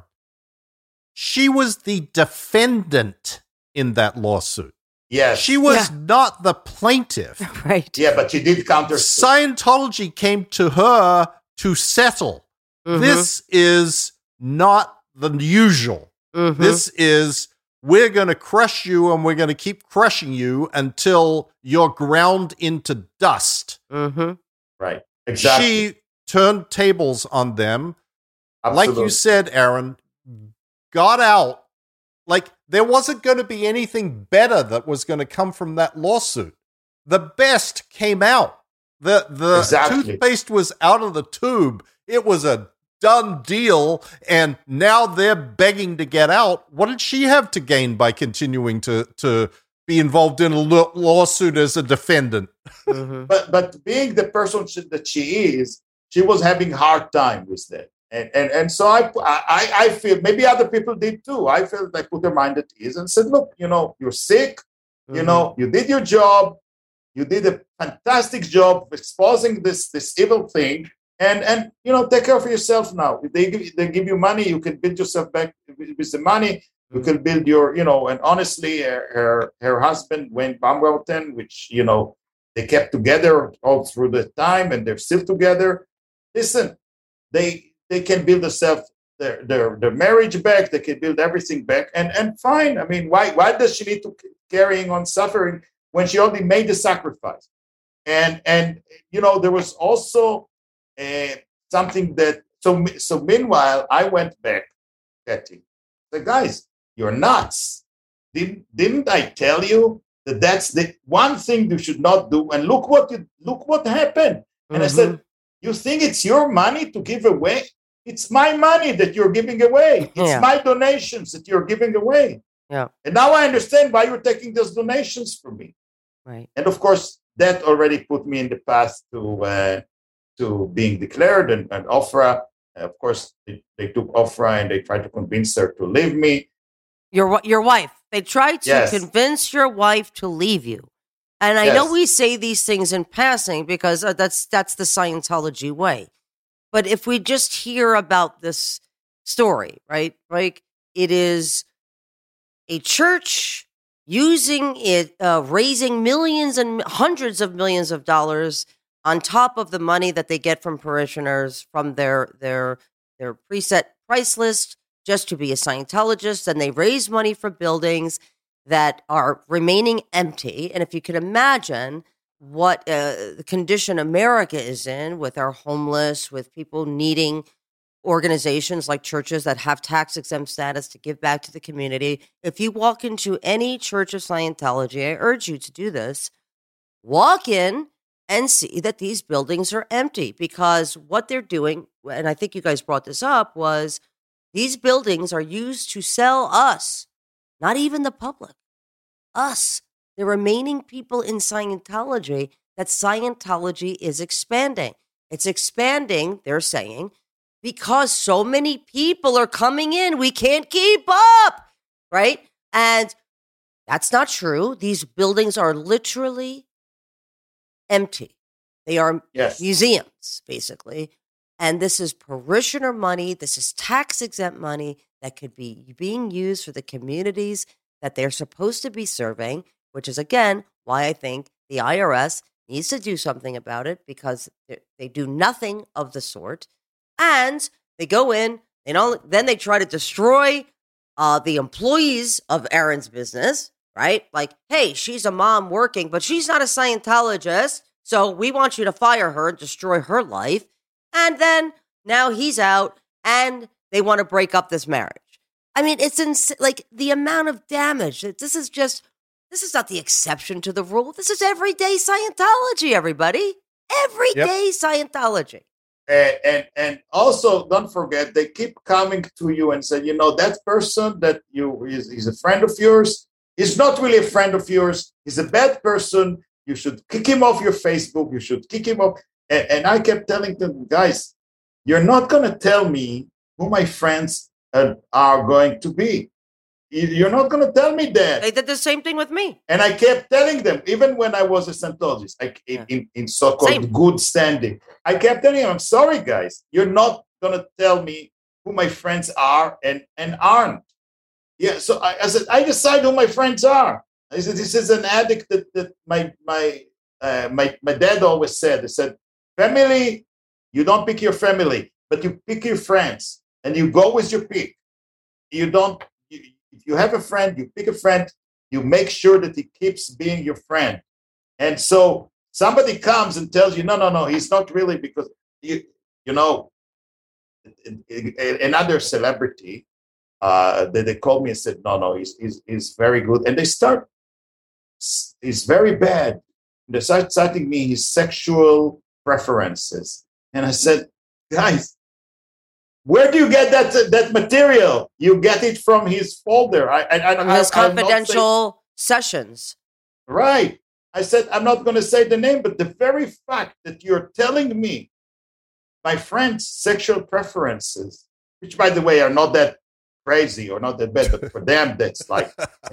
she was the defendant in that lawsuit. Yes. She was Yeah. not the plaintiff. Right. Yeah, but she did counter. Scientology came to her to settle. Mhm. This is not the usual. Mhm. This is, we're going to crush you and we're going to keep crushing you until you're ground into dust. Mhm. Right. Exactly. She turned tables on them. Absolutely. Like you said, Aaron, got out. Like there wasn't going to be anything better that was going to come from that lawsuit. The best came out. The the Exactly. toothpaste was out of the tube. It was a done deal, and now they're begging to get out. What did she have to gain by continuing to to be involved in a law- lawsuit as a defendant? Mhm. But but being the person she, that she is, she was having hard time with that. And, and and so I, I I feel maybe other people did too. I felt I put her mind at ease and said, look, you know, you're sick. You Mhm. know, you did your job. You did a fantastic job of exposing this this evil thing. And and you know, take care of yourself now. If they give they give you money, you can build yourself back with the money. You can build your, you know. And honestly, her her, her husband Wayne Baumgarten, which you know they kept together all through the time, and they're still together. Listen, they. They can build themselves their, their their marriage back. They can build everything back, and and fine. I mean, why why does she need to keep carrying on suffering when she already made the sacrifice? And and you know, there was also uh, something that so so. Meanwhile, I went back, Kathy. The guys, you're nuts. Didn't didn't I tell you that that's the one thing you should not do? And look what you look what happened. And I said, you think it's your money to give away? It's my money that you're giving away. It's Yeah. my donations that you're giving away. Yeah. And now I understand why you're taking those donations from me. Right. And of course, that already put me in the path to uh, to being declared. And, and Ofra, of course, they, they took Ofra and they tried to convince her to leave me. Your wi- your wife. They tried to Yes. convince your wife to leave you. And I know Yes. we say these things in passing because uh, that's that's the Scientology way. But if we just hear about this story, right? Like it is a church using it, uh, raising millions and hundreds of millions of dollars on top of the money that they get from parishioners from their their their preset price list just to be a Scientologist, and they raise money for buildings that are remaining empty. And if you can imagine what uh, the condition America is in with our homeless, with people needing organizations like churches that have tax exempt status to give back to the community. If you walk into any church of Scientology, I urge you to do this, walk in and see that these buildings are empty, because what they're doing, and I think you guys brought this up, was these buildings are used to sell us, not even the public, us, the remaining people in Scientology, that Scientology is expanding. It's expanding, they're saying, because so many people are coming in, we can't keep up, right? And that's not true. These buildings are literally empty. They are Yes. museums, basically. And this is parishioner money. This is tax exempt money that could be being used for the communities that they're supposed to be serving, which is, again, why I think the I R S needs to do something about it, because they, they do nothing of the sort. And they go in, they don't, then they try to destroy uh, the employees of Aaron's business, right? Like, hey, she's a mom working, but she's not a Scientologist, so we want you to fire her and destroy her life. And then Now he's out, and they want to break up this marriage. I mean, it's ins- like the amount of damage. This is just, this is not the exception to the rule. This is everyday Scientology, everybody. Everyday yep. Scientology. And, and and also, don't forget, they keep coming to you and say, you know, that person that you is, is a friend of yours is not really a friend of yours. He's a bad person. You should kick him off your Facebook. You should kick him off. And, and I kept telling them, guys, you're not going to tell me who my friends uh, are going to be. You're not going to tell me that. They did the same thing with me. And I kept telling them, even when I was a Scientologist, I, in, yeah. in, in so-called same. good standing, I kept telling them, I'm sorry, guys, you're not going to tell me who my friends are and, and aren't. Yeah, so I, I said, I decide who my friends are. I said, this is an addict that, that my, my, uh, my, my dad always said. He said, family, you don't pick your family, but you pick your friends, and you go with your pick. You don't... You, If you have a friend, you pick a friend, you make sure that he keeps being your friend. And so somebody comes and tells you, no, no, no, he's not really, because, you, you know, another celebrity, uh, they, they called me and said, no, no, he's, he's, he's very good. And they start, he's very bad. They start citing me his sexual preferences. And I said, guys, where do you get that that material? You get it from his folder. I, I, from I, his I, confidential say, sessions. Right. I said, I'm not going to say the name, but the very fact that you're telling me my friend's sexual preferences, which, by the way, are not that crazy or not that bad, but for them, that's like...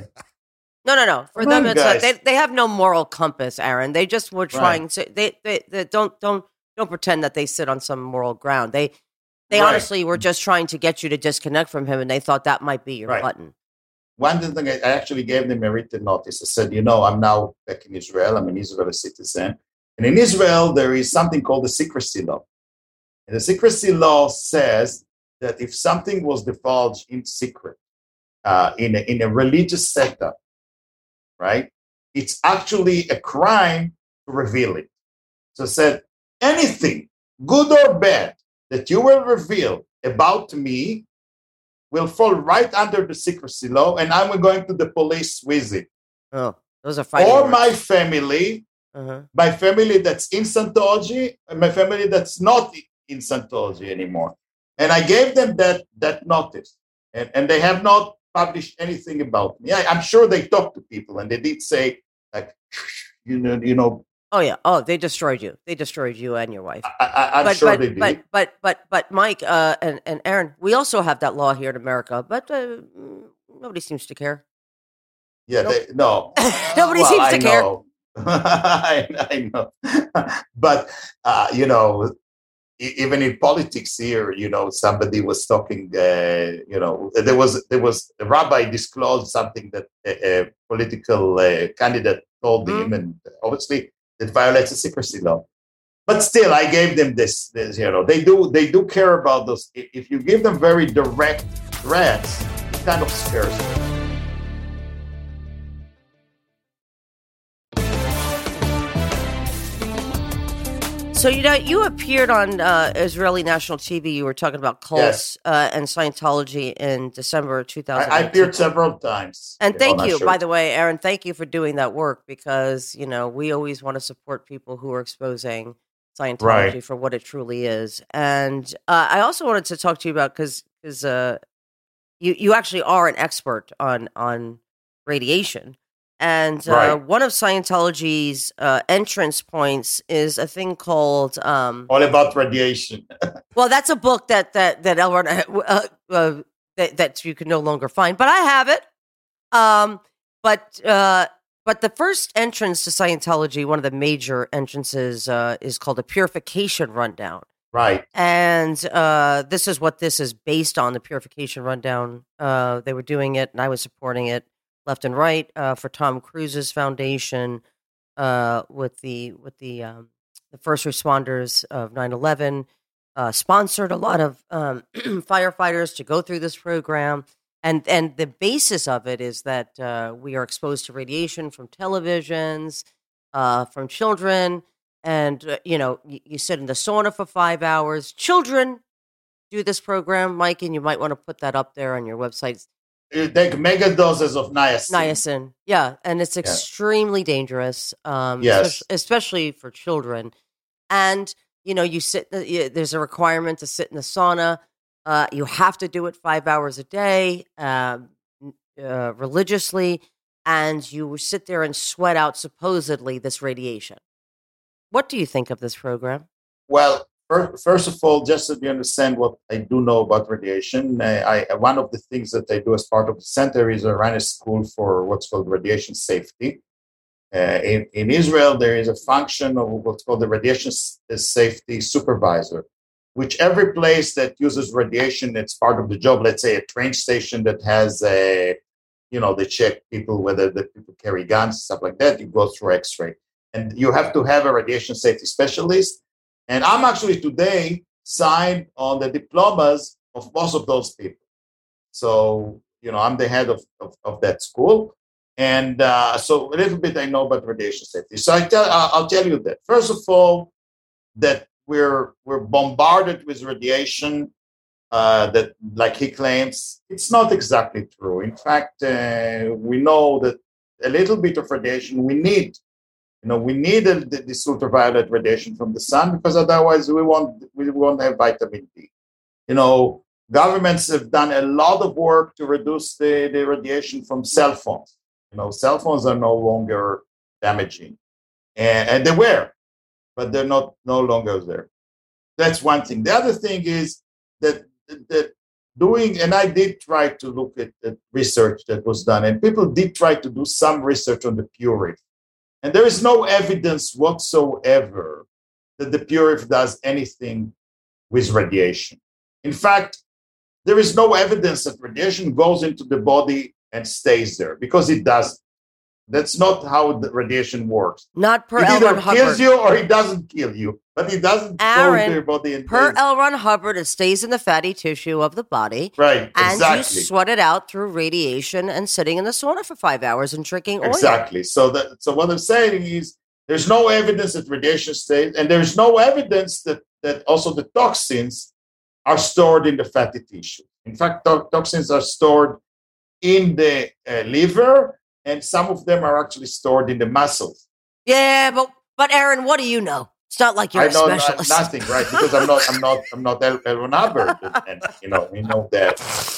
No, no, no. For Come them, on, it's like they, they have no moral compass, Aaron. They just were trying right. to... They, they, they don't, don't, don't pretend that they sit on some moral ground. They... They right. honestly were just trying to get you to disconnect from him, and they thought that might be your right. button. One thing, I actually gave them a written notice. I said, you know, I'm now back in Israel. I'm an Israeli citizen. And in Israel, there is something called the secrecy law. And the secrecy law says that if something was divulged in secret, uh, in, a, in a religious setup, right, it's actually a crime to reveal it. So I said, anything, good or bad, that you will reveal about me will fall right under the secrecy law, and I'm going to the police with it. Oh, those are fighting Or words. my family, uh-huh. my family that's in Scientology, and my family that's not in Scientology anymore. And I gave them that that notice, and, and they have not published anything about me. I, I'm sure they talked to people, and they did say, like, you know, you know. Oh yeah. Oh, they destroyed you. They destroyed you and your wife. I, I, I'm but, sure but, they did. But but but but Mike uh, and and Aaron, we also have that law here in America, but uh, nobody seems to care. Yeah, nope. they, no. Nobody well, seems I to care. Know. I, I know, but uh, you know, even in politics here, you know, somebody was talking. Uh, you know, there was there was a rabbi disclosed something that a, a political uh, candidate told mm. him, and obviously it violates the secrecy law. But still, I gave them this, this. You know, they do they do care about those. If you give them very direct threats, it kind of scares them. So, you know, you appeared on uh, Israeli national T V. You were talking about cults yes. uh, and Scientology in December two thousand. I, I appeared several times. And thank you, by the way, Aaron, thank you for doing that work, because, you know, we always want to support people who are exposing Scientology right. for what it truly is. And uh, I also wanted to talk to you about, because because uh, you, you actually are an expert on, on radiation. And uh, right. one of Scientology's uh, entrance points is a thing called um, "All About Radiation." Well, that's a book that that that Elron, uh, uh, that, that you can no longer find, but I have it. Um, but uh, but the first entrance to Scientology, one of the major entrances, uh, is called a Purification Rundown. Right. And uh, this is what this is based on: the Purification Rundown. Uh, they were doing it, and I was supporting it. Left and right uh, for Tom Cruise's foundation, uh, with the with the um, the first responders of nine eleven, uh, sponsored a lot of um, firefighters to go through this program, and and the basis of it is that uh, we are exposed to radiation from televisions, uh, from children, and uh, you know you, you sit in the sauna for five hours. Children do this program, Mike, and you might want to put that up there on your website. You take mega doses of niacin. Niacin, yeah, and it's Yeah. extremely dangerous, um, Yes. especially, especially for children. And you know, you sit. you- There's a requirement to sit in the sauna. Uh, you have to do it five hours a day, um, uh, religiously, and you sit there and sweat out supposedly this radiation. What do you think of this program? Well, fir- first of all, just so you understand what I do know about radiation, uh, I one of the things that I do as part of the center is I run a school for what's called radiation safety. Uh, in, in Israel, there is a function of what's called the radiation s- safety supervisor, which every place that uses radiation, it's part of the job. Let's say a train station that has a, you know, they check people whether the people carry guns, stuff like that. You go through X-ray, and you have to have a radiation safety specialist. And I'm actually today signed on the diplomas of most of those people. So, you know, I'm the head of, of, of that school. And uh, so a little bit I know about radiation safety. So I tell, I'll tell you that. First of all, that we're we're bombarded with radiation uh, that, like he claims, it's not exactly true. In fact, uh, we know that a little bit of radiation we need. You know, we need the, this ultraviolet radiation from the sun because otherwise we won't we won't have vitamin D. You know, governments have done a lot of work to reduce the, the radiation from cell phones. You know, cell phones are no longer damaging, and, and they were, but they're not no longer there. That's one thing. The other thing is that that doing, and I did try to look at the research that was done, and people did try to do some research on the Purif, and there is no evidence whatsoever that the Purif does anything with radiation. In fact, there is no evidence that radiation goes into the body and stays there because it doesn't. That's not how the radiation works. Not per It L. either Ron Hubbard. kills you or it doesn't kill you, but it doesn't go Aaron, into your body. And Per stays- L. Ron Hubbard, it stays in the fatty tissue of the body. Right, And exactly. you sweat it out through radiation and sitting in the sauna for five hours and drinking oil. Exactly. So that so what I'm saying is there's no evidence that radiation stays, and there's no evidence that, that also the toxins are stored in the fatty tissue. In fact, to- toxins are stored in the uh, liver, and some of them are actually stored in the muscles. Yeah, but but Aaron, what do you know? It's not like you're I a know no- specialist. nothing, right? Because I'm not, I'm not, I'm not El, El Hubbard, and, and you know, we know that.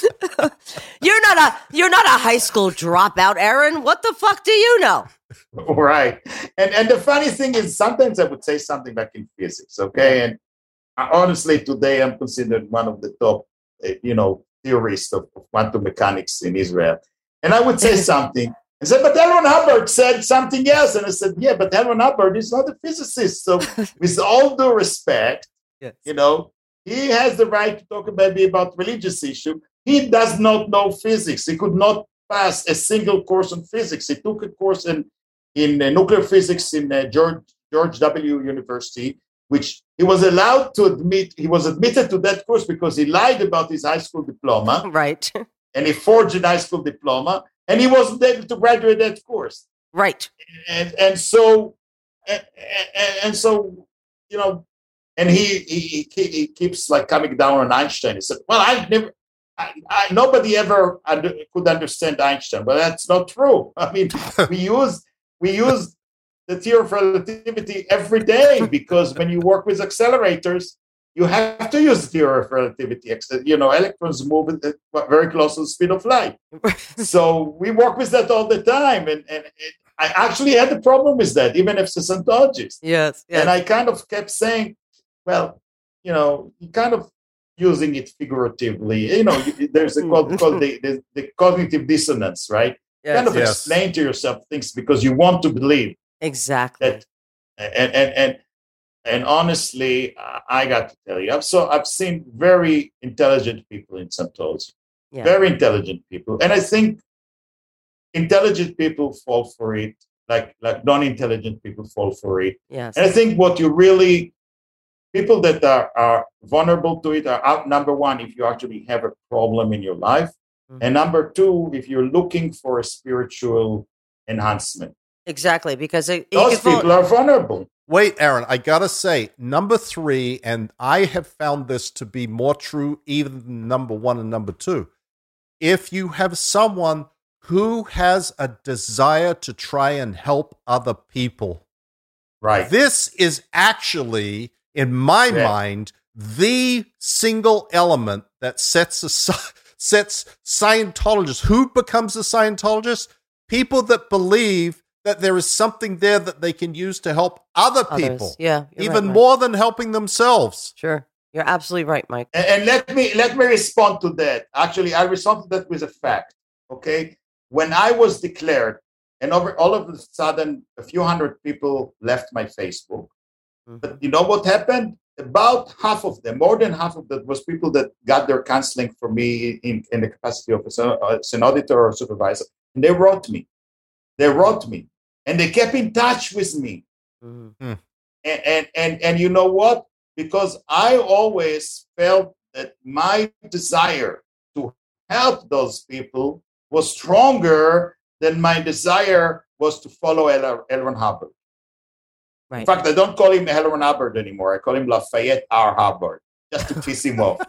You're not a you're not a high school dropout, Aaron. What the fuck do you know? Right. And and the funny thing is sometimes I would say something like in physics, okay? And I, honestly, today I'm considered one of the top, uh, you know, theorists of, of quantum mechanics in Israel. And I would say something and said, but L. Ron Hubbard said something else. And I said, yeah, but L. Ron Hubbard is not a physicist. So with all due respect, Yes. you know, he has the right to talk maybe about religious issue. He does not know physics. He could not pass a single course on physics. He took a course in, in uh, nuclear physics in uh, George, George W. University, which he was allowed to admit. He was admitted to that course because he lied about his high school diploma, Right. and he forged a high school diploma, and he wasn't able to graduate that course. Right. And and so and, and, and so you know, and he, he he he keeps like coming down on Einstein. He said, "Well, I never, I, I, nobody ever under, could understand Einstein, but that's not true. I mean, we use we use the theory of relativity every day because when you work with accelerators, you have to use the theory of relativity. You know, electrons move at very close to the speed of light. So we work with that all the time. And, and it, I actually had a problem with that, even as a Scientologist. Yes. yes. And I kind of kept saying, well, you know, you kind of using it figuratively. You know, there's a called, called the, the, the cognitive dissonance, right? yes. Kind of Yes. explain to yourself things because you want to believe. Exactly. That, and and and and honestly, uh, I got to tell you, I've so I've seen very intelligent people in Scientology, Yeah. very intelligent people, and I think intelligent people fall for it, like like non-intelligent people fall for it. Yes. And I think what you really people that are are vulnerable to it are out, number one, if you actually have a problem in your life, Mhm. and number two, if you're looking for a spiritual enhancement. Exactly, because it, you Those can fall- people are vulnerable. Wait, Aaron, I gotta say, number three, and I have found this to be more true even than number one and number two. If you have someone who has a desire to try and help other people, Right. this is actually, in my Yeah. mind, the single element that sets aside, sets Scientologists. Who becomes a Scientologist? People that believe that there is something there that they can use to help other people, Others. Yeah, you're even right, Mike. more than helping themselves. Sure, you're absolutely right, Mike. And, and let me let me respond to that. Actually, I respond to that with a fact. Okay, when I was declared, and over all of a sudden, a few hundred people left my Facebook. Mhm. But you know what happened? About half of them, more than half of that, was people that got their counseling from me in, in the capacity of an auditor or supervisor, and they wrote me. They wrote me, and they kept in touch with me. Mhm. Hmm. And, and and and you know what? Because I always felt that my desire to help those people was stronger than my desire was to follow L. L. Ron Hubbard. Right. In fact, I don't call him L. Ron Hubbard anymore. I call him Lafayette R. Hubbard, just to piss him off.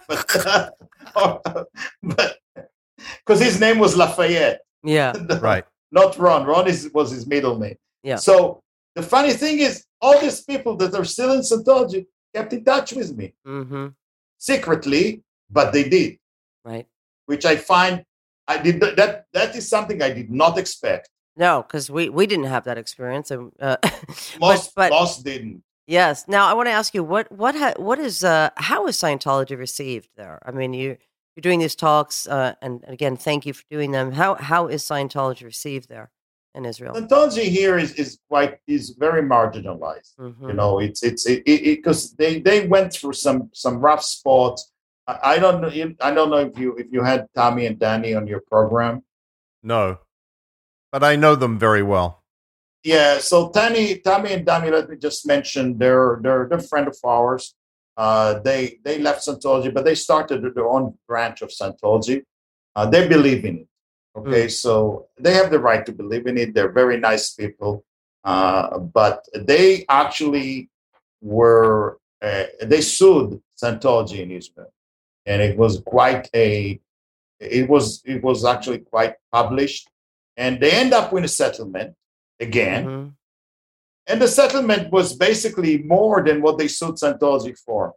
But because his name was Lafayette. Yeah. Right. Not Ron. Ron is, was his middle name. Yeah. So the funny thing is, all these people that are still in Scientology kept in touch with me Mm-hmm. secretly, but they did, Right. which I find I did that. That is something I did not expect. No, because we, we didn't have that experience, and uh, Most but, but most didn't. yes. Now I want to ask you what what ha- what is uh, how is Scientology received there? I mean, you you're doing these talks, uh, and again, thank you for doing them. How how is Scientology received there in Israel? Scientology here is, is quite is very marginalized. Mhm. You know, it's it's it because they, they went through some some rough spots. I, I don't know. I don't know if you if you had Tommy and Danny on your program. No. But I know them very well. Yeah, so Tommy, Tommy and Danny, let me just mention, they're they're they're a friend of ours. Uh, they they left Scientology, but they started their own branch of Scientology. Uh, they believe in it. Okay, so they have the right to believe in it. They're very nice people, uh, but they actually were uh, they sued Scientology in Israel, and it was quite a it was it was actually quite published, and they end up with a settlement again. Mhm. And the settlement was basically more than what they sued Scientology for.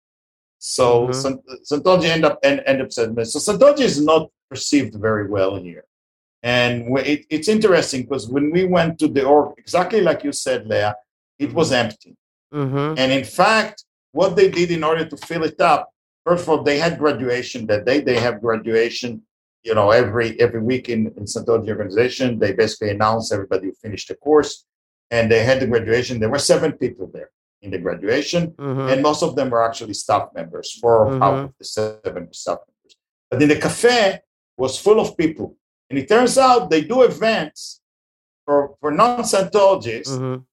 So Mhm. Scient- Scientology end up end, end up settlement. So Scientology is not perceived very well here. And we- it, it's interesting because when we went to the org, exactly like you said, Leah, it was empty. Mhm. And in fact, what they did in order to fill it up, first of all, they had graduation that day. They have graduation, you know, every every week in, in Scientology organization. They basically announce everybody who finished the course. And they had the graduation. There were seven people there in the graduation. Mhm. And most of them were actually staff members, four Mhm. out of the seven staff members. But in the cafe was full of people. And it turns out they do events for, for non-Scientologists Mhm.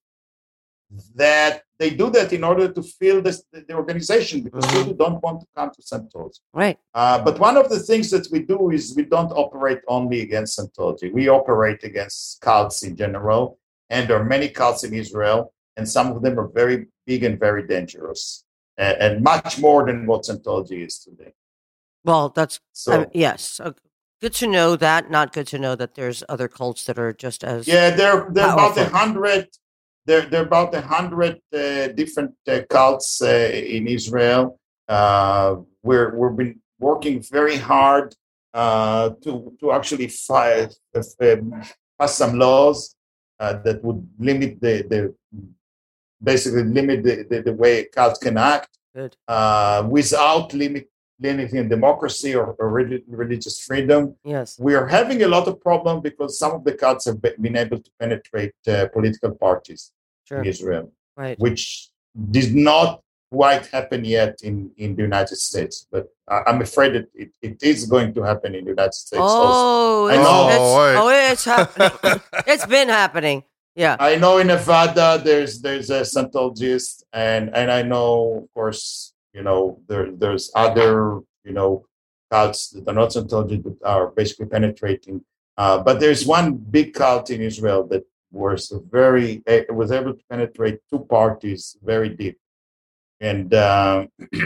that they do that in order to fill this, the, the organization because Mhm. people don't want to come to Scientology. Right. Uh, but one of the things that we do is we don't operate only against Scientology. We operate against cults in general. And there are many cults in Israel, and some of them are very big and very dangerous, and, and much more than what Scientology is today. Well, that's So, uh, yes. Uh, good to know that. Not good to know that there's other cults that are just as yeah, there there are about a powerful. hundred. There there are about a hundred uh, different uh, cults uh, in Israel. Uh, we're we've been working very hard uh, to to actually fight, uh, pass some laws uh, that would limit the the basically limit the, the, the way cults can act Good. uh, without limit, limiting democracy or, or relig- religious freedom. Yes. We are having a lot of problems because some of the cults have be- been able to penetrate uh, political parties Sure. in Israel, Right. which did not quite happen yet in, in the United States. But I, I'm afraid that it, it is going to happen in the United States also. Oh, I it's, know. it's, Oh, wait. oh, it's happening. It's been happening. Yeah. I know in Nevada there's there's a Scientologist, and and I know, of course, you know there there's other you know cults that are not Scientology that are basically penetrating. Uh, but there's one big cult in Israel that was very, it was able to penetrate two parties very deep. And uh,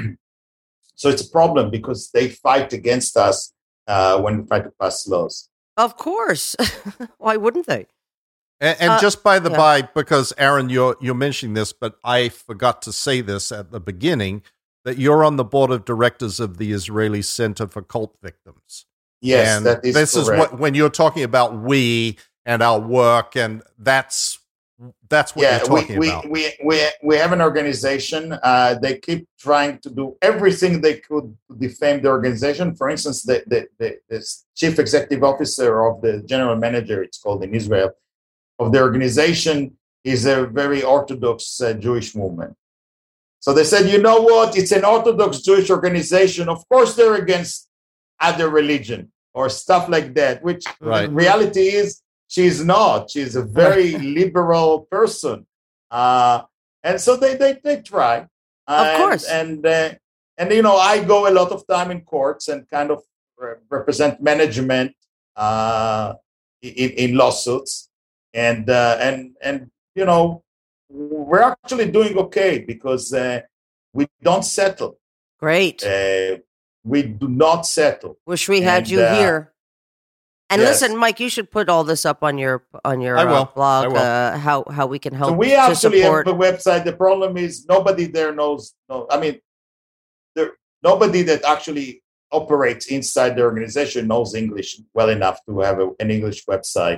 so it's a problem because they fight against us uh, when we try to pass laws. Of course. Why wouldn't they? And, and Uh, just by the yeah. by, because Aaron, you're you're mentioning this, but I forgot to say this at the beginning, that you're on the board of directors of the Israeli Center for Cult Victims. Yes, and that is this correct. is what when you're talking about we and our work, and that's that's what yeah, you're talking we, about. we, we, we, we have an organization. Uh, they keep trying to do everything they could to defame the organization. For instance, the, the, the, the chief executive officer of the general manager, it's called in Israel, of the organization is a very Orthodox uh, Jewish woman. So they said, you know what? It's an Orthodox Jewish organization. Of course, they're against other religion or stuff like that, which Right. the reality is she's not. She's a very liberal person. Uh, and so they, they, they try. Of And- course. And, uh, and, you know, I go a lot of time in courts and kind of re- represent management uh, in, in lawsuits. And, uh, and, and, you know, we're actually doing okay because uh, we don't settle. Great. Uh, we do not settle. Wish we had and, you uh, here. And yes. listen, Mike, you should put all this up on your on your I uh, will. blog. I will. Uh, how how we can help So we to actually support. have a website. The problem is nobody there knows. No, I mean, there nobody that actually operates inside the organization knows English well enough to have a, an English website.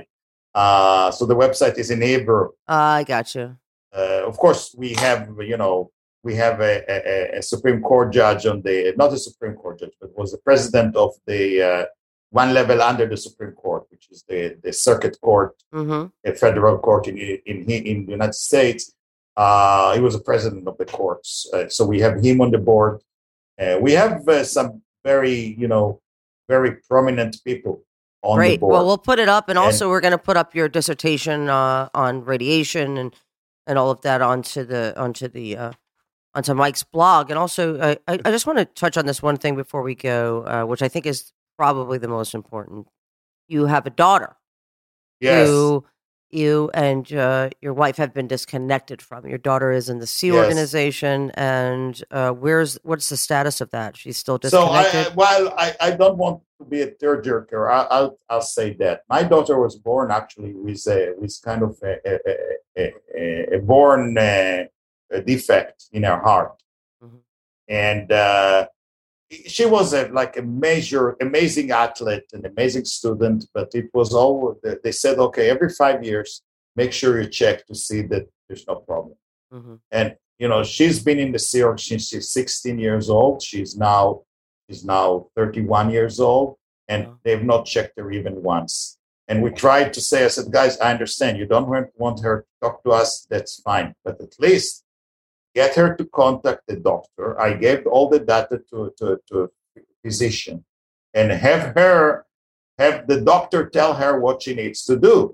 Uh, so the website is in Hebrew. Uh, I got you. Uh, of course, we have, you know, we have a, a, a Supreme Court judge on the, not a Supreme Court judge, but was the president of the uh, one level under the Supreme Court, which is the, the Circuit Court, Mm-hmm. a federal court in in in the United States. Uh, he was the president of the courts, uh, so we have him on the board. Uh, we have uh, some very, you know, very prominent people on the Great. board. Well, we'll put it up, and, And- also we're going to put up your dissertation uh, on radiation and and all of that onto the onto the uh, onto Mike's blog. And also, I I I just want to touch on this one thing before we go, uh, which I think is probably the most important. You have a daughter yes, who you and uh, your wife have been disconnected from. Your daughter is in the Sea Yes. organization, and uh, where's what's the status of that? She's still so I, disconnected. I- while I, I don't want to be a tearjerker, I, I'll I'll say that my daughter was born actually with a with kind of a a, a, a, a born uh, a defect in her heart, Mhm. and uh, she was a, like a major amazing athlete, an amazing student. But it was all they they said, okay, every five years, make sure you check to see that there's no problem. hmm And you know, she's been in the Sea Org since she's sixteen years old. She's now she's now thirty-one years old, and Wow. they've not checked her even once. And we tried to say, I said, guys, I understand you don't want want her to talk to us. That's fine, but at least get her to contact the doctor. I gave all the data to to, to a physician, and have her have the doctor tell her what she needs to do.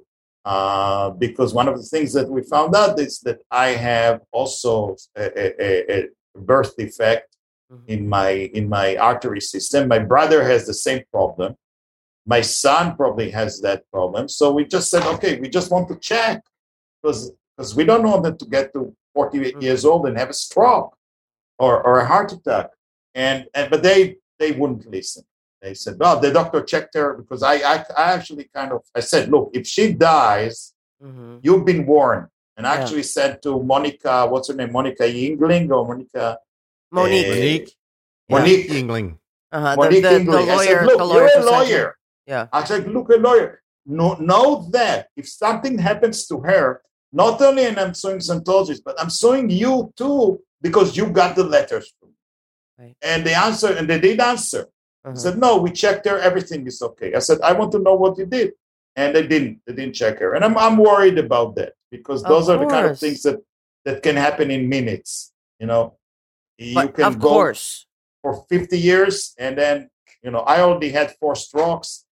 Uh, because one of the things that we found out is that I have also a, a, a birth defect Mhm. in my in my artery system. My brother has the same problem. My son probably has that problem. So we just said, okay, we just want to check because because we don't want them to get to forty-eight Mhm. years old and have a stroke or, or a heart attack. And and but they they wouldn't listen. They said, no, the doctor checked her because I, I, I actually kind of, I said, look, if she dies, hmm you've been warned. And I Yeah. actually said to Monica, what's her name? Monica Yingling or Monica? Monique. Eh, Monique. Monique. Yingling. Uh-huh. Monique the, the, the Yingling. I lawyer. said, look, the you're lawyer a lawyer. Yeah. I said, look, a lawyer. No, know that if something happens to her, not only am I suing Scientologists, but I'm suing you too because you got the letters from me. Right. And they answered, and they did answer. I Uh-huh. said, no, we checked her. Everything is okay. I said, I want to know what you did. And they didn't. They didn't check her. And I'm, I'm worried about that because Of those are the kind of course. things that, that can happen in minutes. You know, you But can of go course. for fifty years and then, you know, I already had four strokes.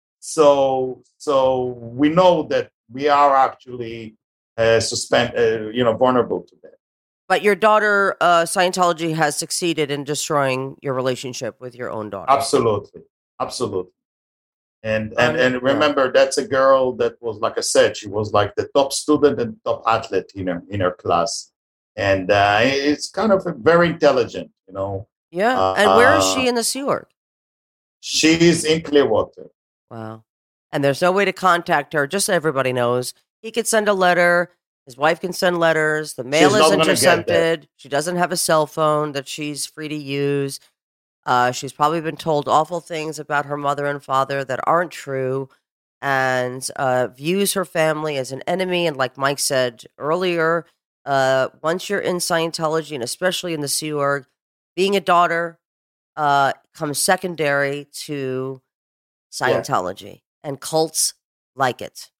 So, so we know that we are actually uh, suspend, uh, you know, vulnerable to that. But your daughter, uh, Scientology has succeeded in destroying your relationship with your own daughter. Absolutely. Absolutely. And and and remember, that's a girl that was, like I said, she was like the top student and top athlete in her in her class, and uh, it's kind of very intelligent, you know. Yeah. Uh, and where is she in the Sea Org? She's in Clearwater. Wow. And there's no way to contact her. Just so everybody knows, he could send a letter. His wife can send letters. The mail She's is not gonna get intercepted. She doesn't have a cell phone that she's free to use. Uh, she's probably been told awful things about her mother and father that aren't true, and uh, views her family as an enemy. And like Mike said earlier, uh, once you're in Scientology, and especially in the Sea Org, being a daughter uh, comes secondary to Scientology, and cults like it.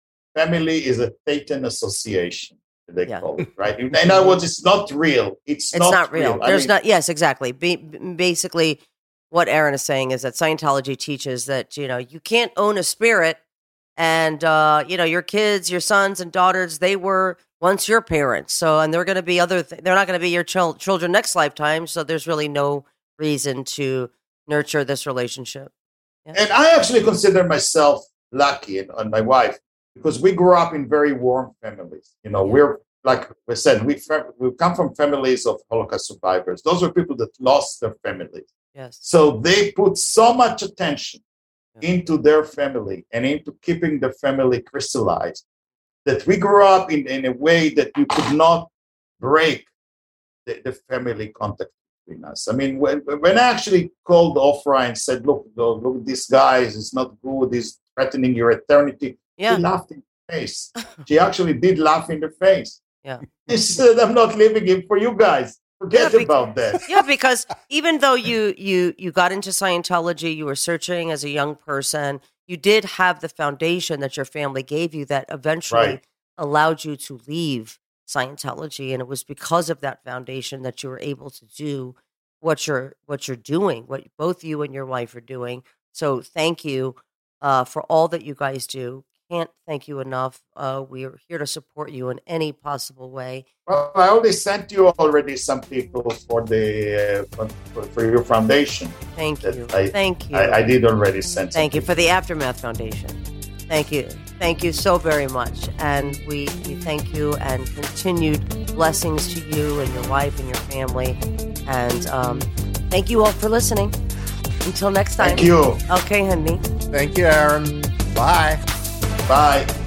Family is a Satan association, they Yeah. call it, right? In other words, it's not real. It's, It's not, not real. real. I There's mean, not. Yes, exactly. Be, basically, what Aaron is saying is that Scientology teaches that you know you can't own a spirit, and uh, you know your kids, your sons and daughters, they were once your parents. So, and they're going to be other. Th- they're not going to be your chil- children next lifetime. So, there's really no reason to nurture this relationship. Yeah. And I actually consider myself lucky, and, and my wife, because we grew up in very warm families. You know, Yeah. we're like we said, we fam- we come from families of Holocaust survivors. Those are people that lost their families. Yes. So they put so much attention Yeah. into their family and into keeping the family crystallized that we grew up in, in a way that you could not break the, the family contact between us. I mean, when, when I actually called Ofra and said, look, look, look, this guy is not good, he's threatening your eternity, Yeah. she laughed in the face. She actually did laugh in the face. Yeah. She said, I'm not leaving him for you guys. Forget Yeah, bec- about that. Yeah, because even though you you you got into Scientology, you were searching as a young person, you did have the foundation that your family gave you that eventually Right. allowed you to leave Scientology, and it was because of that foundation that you were able to do what you're what you're doing, what both you and your wife are doing. So thank you uh, for all that you guys do. Can't thank you enough. Uh, we are here to support you in any possible way. Well, I already sent you already some people for the uh, for, for your foundation. Thank That you. I- Thank you. I, I did already send. Thank you some for the Aftermath Foundation. Thank you. Thank you so very much. And we, we thank you and continued blessings to you and your wife and your family. And um, thank you all for listening. Until next time. Thank you. Okay, honey. Thank you, Aaron. Bye. Bye.